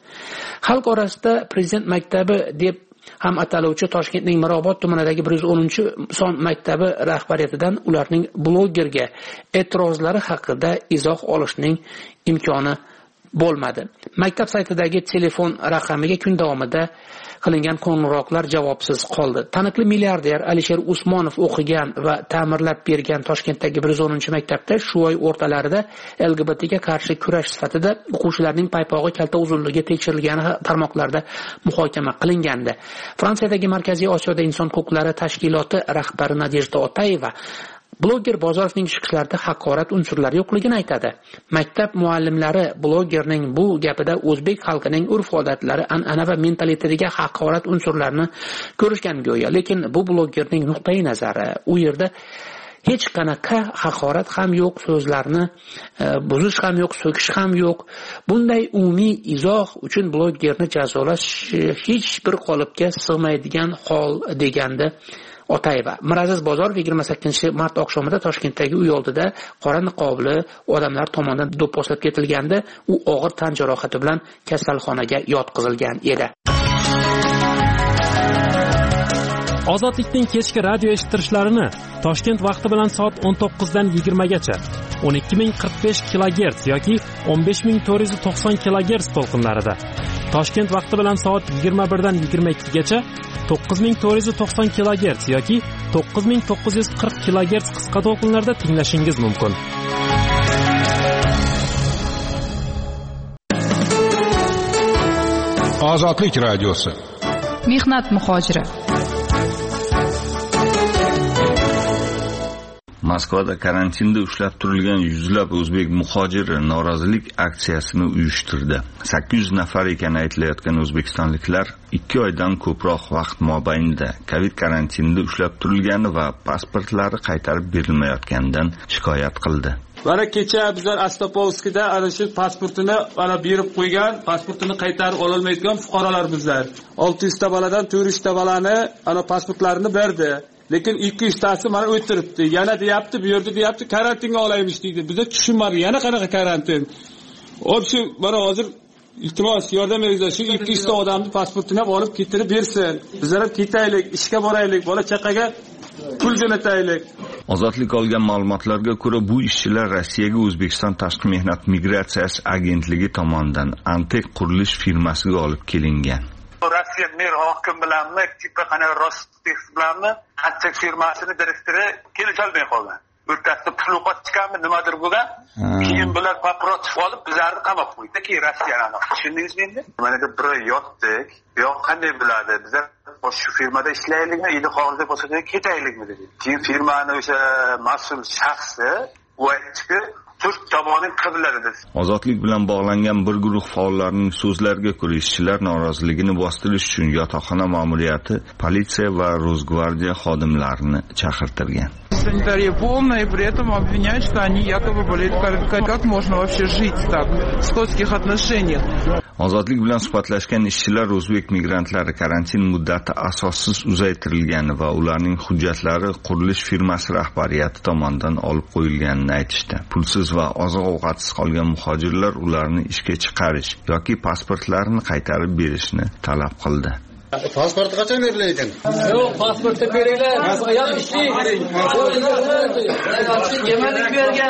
Xalq orasida Prezident maktabi deb ham ataluvchi Toshkentning Mirobod tumanidagi bir yuz o'ninchi son maktabi rahbariyatidan ularning bloggerga e'tirozlari haqida izoh olishning imkoni bo'lmadi. Maktab saytidagi telefon raqamiga kun davomida qilingan qo'ng'iroqlar javobsiz qoldi. Taniqli milliarder Alisher Usmonov o'qigan va ta'mirlab bergan Toshkentdagi bir yuz o'ninchi maktabda shu oy o'rtalarida L G B T ga qarshi kurash sifatida o'quvchilarning paypog'i kalta uzunligi tekshirilgani tarmoqlarda muhokama qilingandi. Fransiyadagi Markaziy Osiyoda inson huquqlari tashkiloti rahbari Nadejda Otayeva blogger Bozorovning chiqishlarida haqorat unsurlari yo'qligini aytadi. Maktab muallimlari bloggerning bu gapida o'zbek xalqining urf-odatlari, an'ana va mentalitetiga haqorat unsurlarini ko'rishgan go'yo, lekin bu bloggerning nuqtai nazari. U yerda hech qanaqa haqorat ham yo'q, so'zlarni buzish ham yo'q, so'kish ham yo'q. Bunday umumiy izoh uchun bloggerni jazolash hech bir qolipga sig'maydigan hol degandi Otayeva. Miraziz Bozorov yigirma sakkizinchi mart oqshomida Toshkentdagi uy oldida qora niqobli odamlar tomonidan do'pposlab ketilganda, u og'ir tan jarohati bilan kasalxonaga yotqizilgan edi. Ozodlikning kechki radio eshittirishlarini Toshkent vaqti bilan soat o'n to'qqizdan yigirmagacha o'n ikki ming qirq besh kilogerts yoki o'n besh ming to'rt yuz to'qson kilogerts to'lqinlarida, Toshkent vaqti bilan soat yigirma birdan yigirma ikkigacha to'qqiz ming to'rt yuz to'qson kilogerts yoki to'qqiz ming to'qqiz yuz qirq kilogerts qisqa to'lqinlarda tinglashingiz mumkin. Ozodlik radiosi. Mehnat muhojiri. Moskvada karantinda ushlab turilgan yuzlab o'zbek muhojiri norozilik aksiyasini uyushtirdi. sakkiz yuz nafar ekani aytilayotgan o'zbekistonliklar ikki oydan ko'proq vaqt mobaynida Covid karantinida ushlab turilgani va pasportlari qaytarib berilmayotganidan shikoyat qildi. Mana kecha bizlar Astapolskida ana shu pasportini mana berib qo'ygan, pasportini qaytarib ola olmayotgan fuqarolar bizlar. olti yuz ta boladan to'rt yuz ta bolani ana pasportlarini berdi. Lekin ikki yuz tasi mana o'tiribdi. Yana deyapti, bu yerda deyapti, karantinga olaymiz deydi. Bizda tushunmadi, yana qanaqa karantin? Hop shu mana hozir iltimos yordam beringlar, shu ikki yuz ta odamni pasportini olib ketirib bersin. Bizlar ham ketaylik, ishga boraylik, bola chaqaga pul jo'nataylik. Ozodlik olgan ma'lumotlarga ko'ra, bu ishchilar Rossiyaga O'zbekiston Tashqi mehnat migratsiyasi agentligi tomonidan Antek qurilish firmasiga olib kelingan. rossiya mer hokim bilanmi tipa qanaqa rostix bilanmi qancha firmasini direktori kelisholmay qolgan. O'rtasida pul qochganmi nimadir bo'lgan. Keyin bular paprotib olib bizlarni qamab qo'ydi. Keyin rossiyani tushundingizmi endi? Mana bu bir oy yotdik. Yo'q qanday bo'ladi? Bizlar shu firmada ishlaylikmi, endi hozirda bo'lsa ketaylikmi dedi. Keyin firmani o'sha mas'ul shaxsi u aytdiki, to'rt tomoning qiblari dedi. Ozodlik bilan bog'langan bir guruh faollarning so'zlariga ko'ra, ishchilar noroziligini bostirish uchun yotoqxona ma'muriyati politsiya va Rosgvardiya xodimlarini chaqirtirgan. Санитария полная, и при этом обвиняют, что они якобы болеют ковидом. Как можно вообще жить так, в скотских отношениях? Ozodlik bilan suhbatlashgan ishchilar o'zbek migrantlari karantin muddati asossiz uzaytirilgani va ularning hujjatlari qurilish firmasi rahbariyati tomonidan olib qo'yilganini aytishdi. Pulsiz va oziq-ovqatsiz qolgan muhojirlar ularni ishga chiqarish yoki pasportlarini qaytarib berishni talab qildi. Pasporti qachon beriladi? Yo'q, pasportni beringlar. Yo'q, ishlaylik. Yemanlik bergan.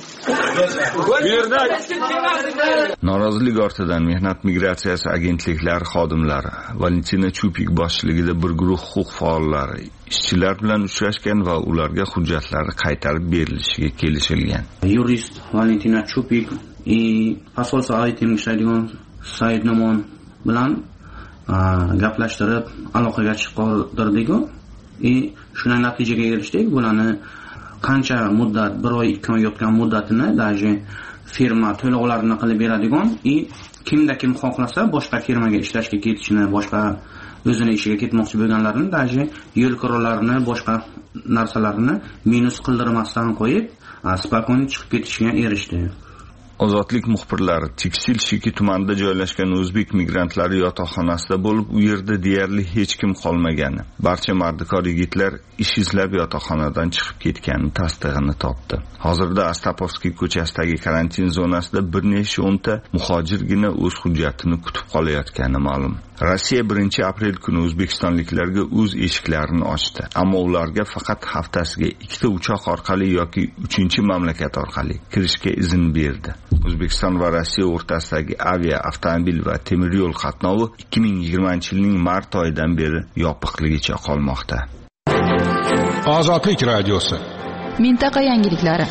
Norozilik ortidan Mehnat migratsiyasi agentliklari xodimlari Valentina Chupik boshchiligida bir guruh huquq faollari ishchilar bilan uchrashgan va ularga hujjatlari qaytarib berilishiga kelishilgan. Yurist Valentina Chupik и посол Saidning ishlaydigan Said Nomon bilan gaplashtirib aloqaga chiqardik-ku. И shunday natijaga erishdik. Bularni qancha muddat, bir oy, ikki oy yotgan muddatini даже firma to'lovlarini qilib beradigan и kimda kim xohlasa boshqa firmaga ishlashga ketishni, boshqa o'zini ishiga ketmoqchi bo'lganlarni даже yo'l qurolarini, boshqa narsalarni minus qildirmasdan qo'yib, spokойно chiqib ketishga erishdi. Ozodlik muxbirlari Tekstil Shiki tumanida joylashgan o'zbek migrantlari yotoqxonasida bo'lib, u yerda deyarli hech kim qolmagani, barcha mardikor yigitlar ish izlab yotoqxonadan chiqib ketganini tasdig'ini topdi. Hozirda Astapovskiy ko'chasidagi karantin zonasida bir necha o'nta muhojirgina o'z hujjatini kutib qolayotgani ma'lum. Rossiya birinchi aprel kuni o'zbekistonliklarga o'z eshiklarini ochdi, ammo ularga faqat haftasiga ikkita uchoq orqali yoki uchinchi mamlakat orqali kirishga izn berdi. O'zbekiston va Rossiya o'rtasidagi avia, avtomobil va temir yo'l qatnovi ikki ming yigirmanchi yilning mart oyidan beri yopiqligicha qolmoqda. Ozodlik radiosi. Mintaqa yangiliklari.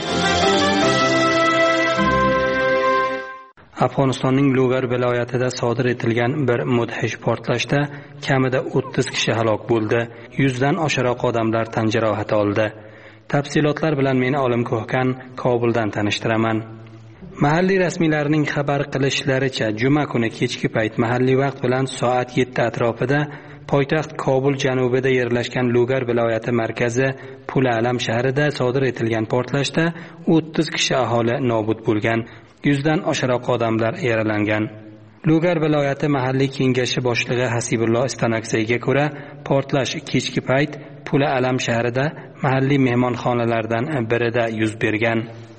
Afg'onistonning Lugar viloyatida sodir etilgan bir mudhish portlashda kamida o'ttiz kishi halok bo'ldi. yuzdan oshiqroq odamlar tan jarohati oldi. Tafsilotlar bilan meni Olim Ko'hkan Kobuldan tanishtiraman. Mahalliy rasmiylarning xabar qilishlaricha, juma kuni kechki payt mahalliy vaqt bilan soat yetti atrofida poytaxt Kobul janubida yerlashgan Lugar viloyati markazi Pula Alam shahrida sodir etilgan portlashda o'ttiz kishi aholi nobud bo'lgan. yuzdan oshiqroq odamlar yaralangan. Lugar viloyati mahalliy kengashi boshlig'i Hasibulloh Istanaksiyga ko'ra, portlash kechki payt Pula Alam shahrida mahalliy mehmonxonalardan birida yuz bergan.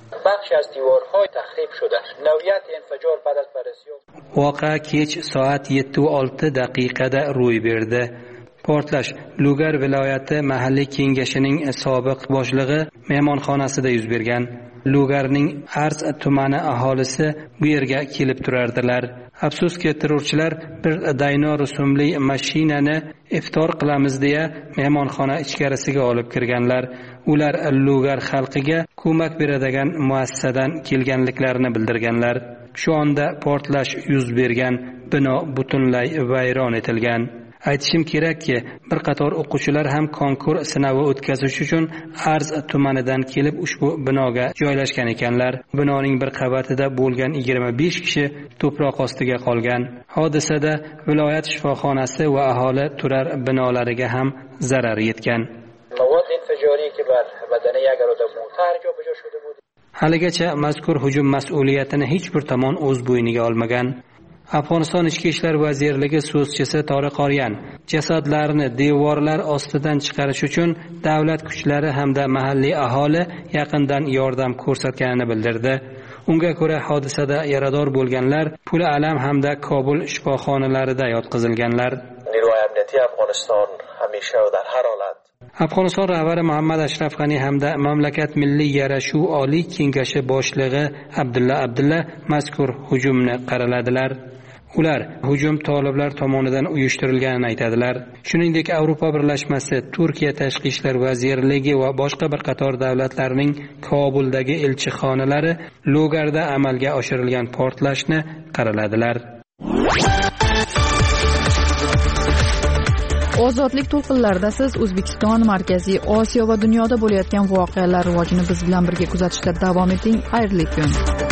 Voqea kech soat yetti va olti daqiqada ro'y berdi. Portlash Lugar viloyati mahalliy kengashining sobiq boshlig'i mehmonxonasida yuz bergan. Lugarning Arz tumani aholisi bu yerga kelib turardilar. Afsuski, terrorchilar bir dayno rusumli mashinani iftor qilamiz deya mehmonxona ichkarisiga olib kirganlar. Ular Lugar xalqiga ko'mak beradigan muassasadan kelganliklarini bildirganlar. Shu onda portlash yuz bergan, bino butunlay vayron etilgan. Aytishim kerakki, bir qator o'quvchilar ham konkurs sinovi o'tkazish uchun Arz tumanidan kelib ushbu binoga joylashgan ekanlar. Binoning bir qavatida bo'lgan yigirma besh kishi to'proq ostiga qolgan. Hodisada viloyat shifoxonasi va aholi turar binolariga ham zarar yetgan. Haligacha mazkur hujum mas'uliyatini hech bir tomon o'z bo'yniga olmagan. Afg'oniston Ichki ishlar vazirligi so'zchisi Toriq Oryan jasadlarni devorlar ostidan chiqarish uchun davlat kuchlari hamda mahalliy aholi yaqindan yordam ko'rsatganini bildirdi. Unga ko'ra, hodisada yarador bo'lganlar Pula Alam hamda Kobul shifoxonalarida yotqizilganlar. Afg'oniston hamisha va har holat Afg'oniston rahbari Muhammad Ashraf G'ani hamda mamlakat milliy yarashuv oliy kengashi boshlig'i Abdulla Abdulla mazkur hujumni qaraladilar. Ular hujum toliblar tomonidan uyushtirilganini aytadilar. Shuningdek, Yevropa birlashmasi, Turkiya tashqi ishlar vazirligi va boshqa bir qator davlatlarning Kobuldagi elchixonalari Logarda amalga oshirilgan portlashni qaraladilar. Ozodlik to'lqinlarida siz O'zbekiston, Markaziy Osiyo va dunyoda bo'layotgan voqealar rivojini biz bilan birga kuzatishda davom eting. Xayrli kun.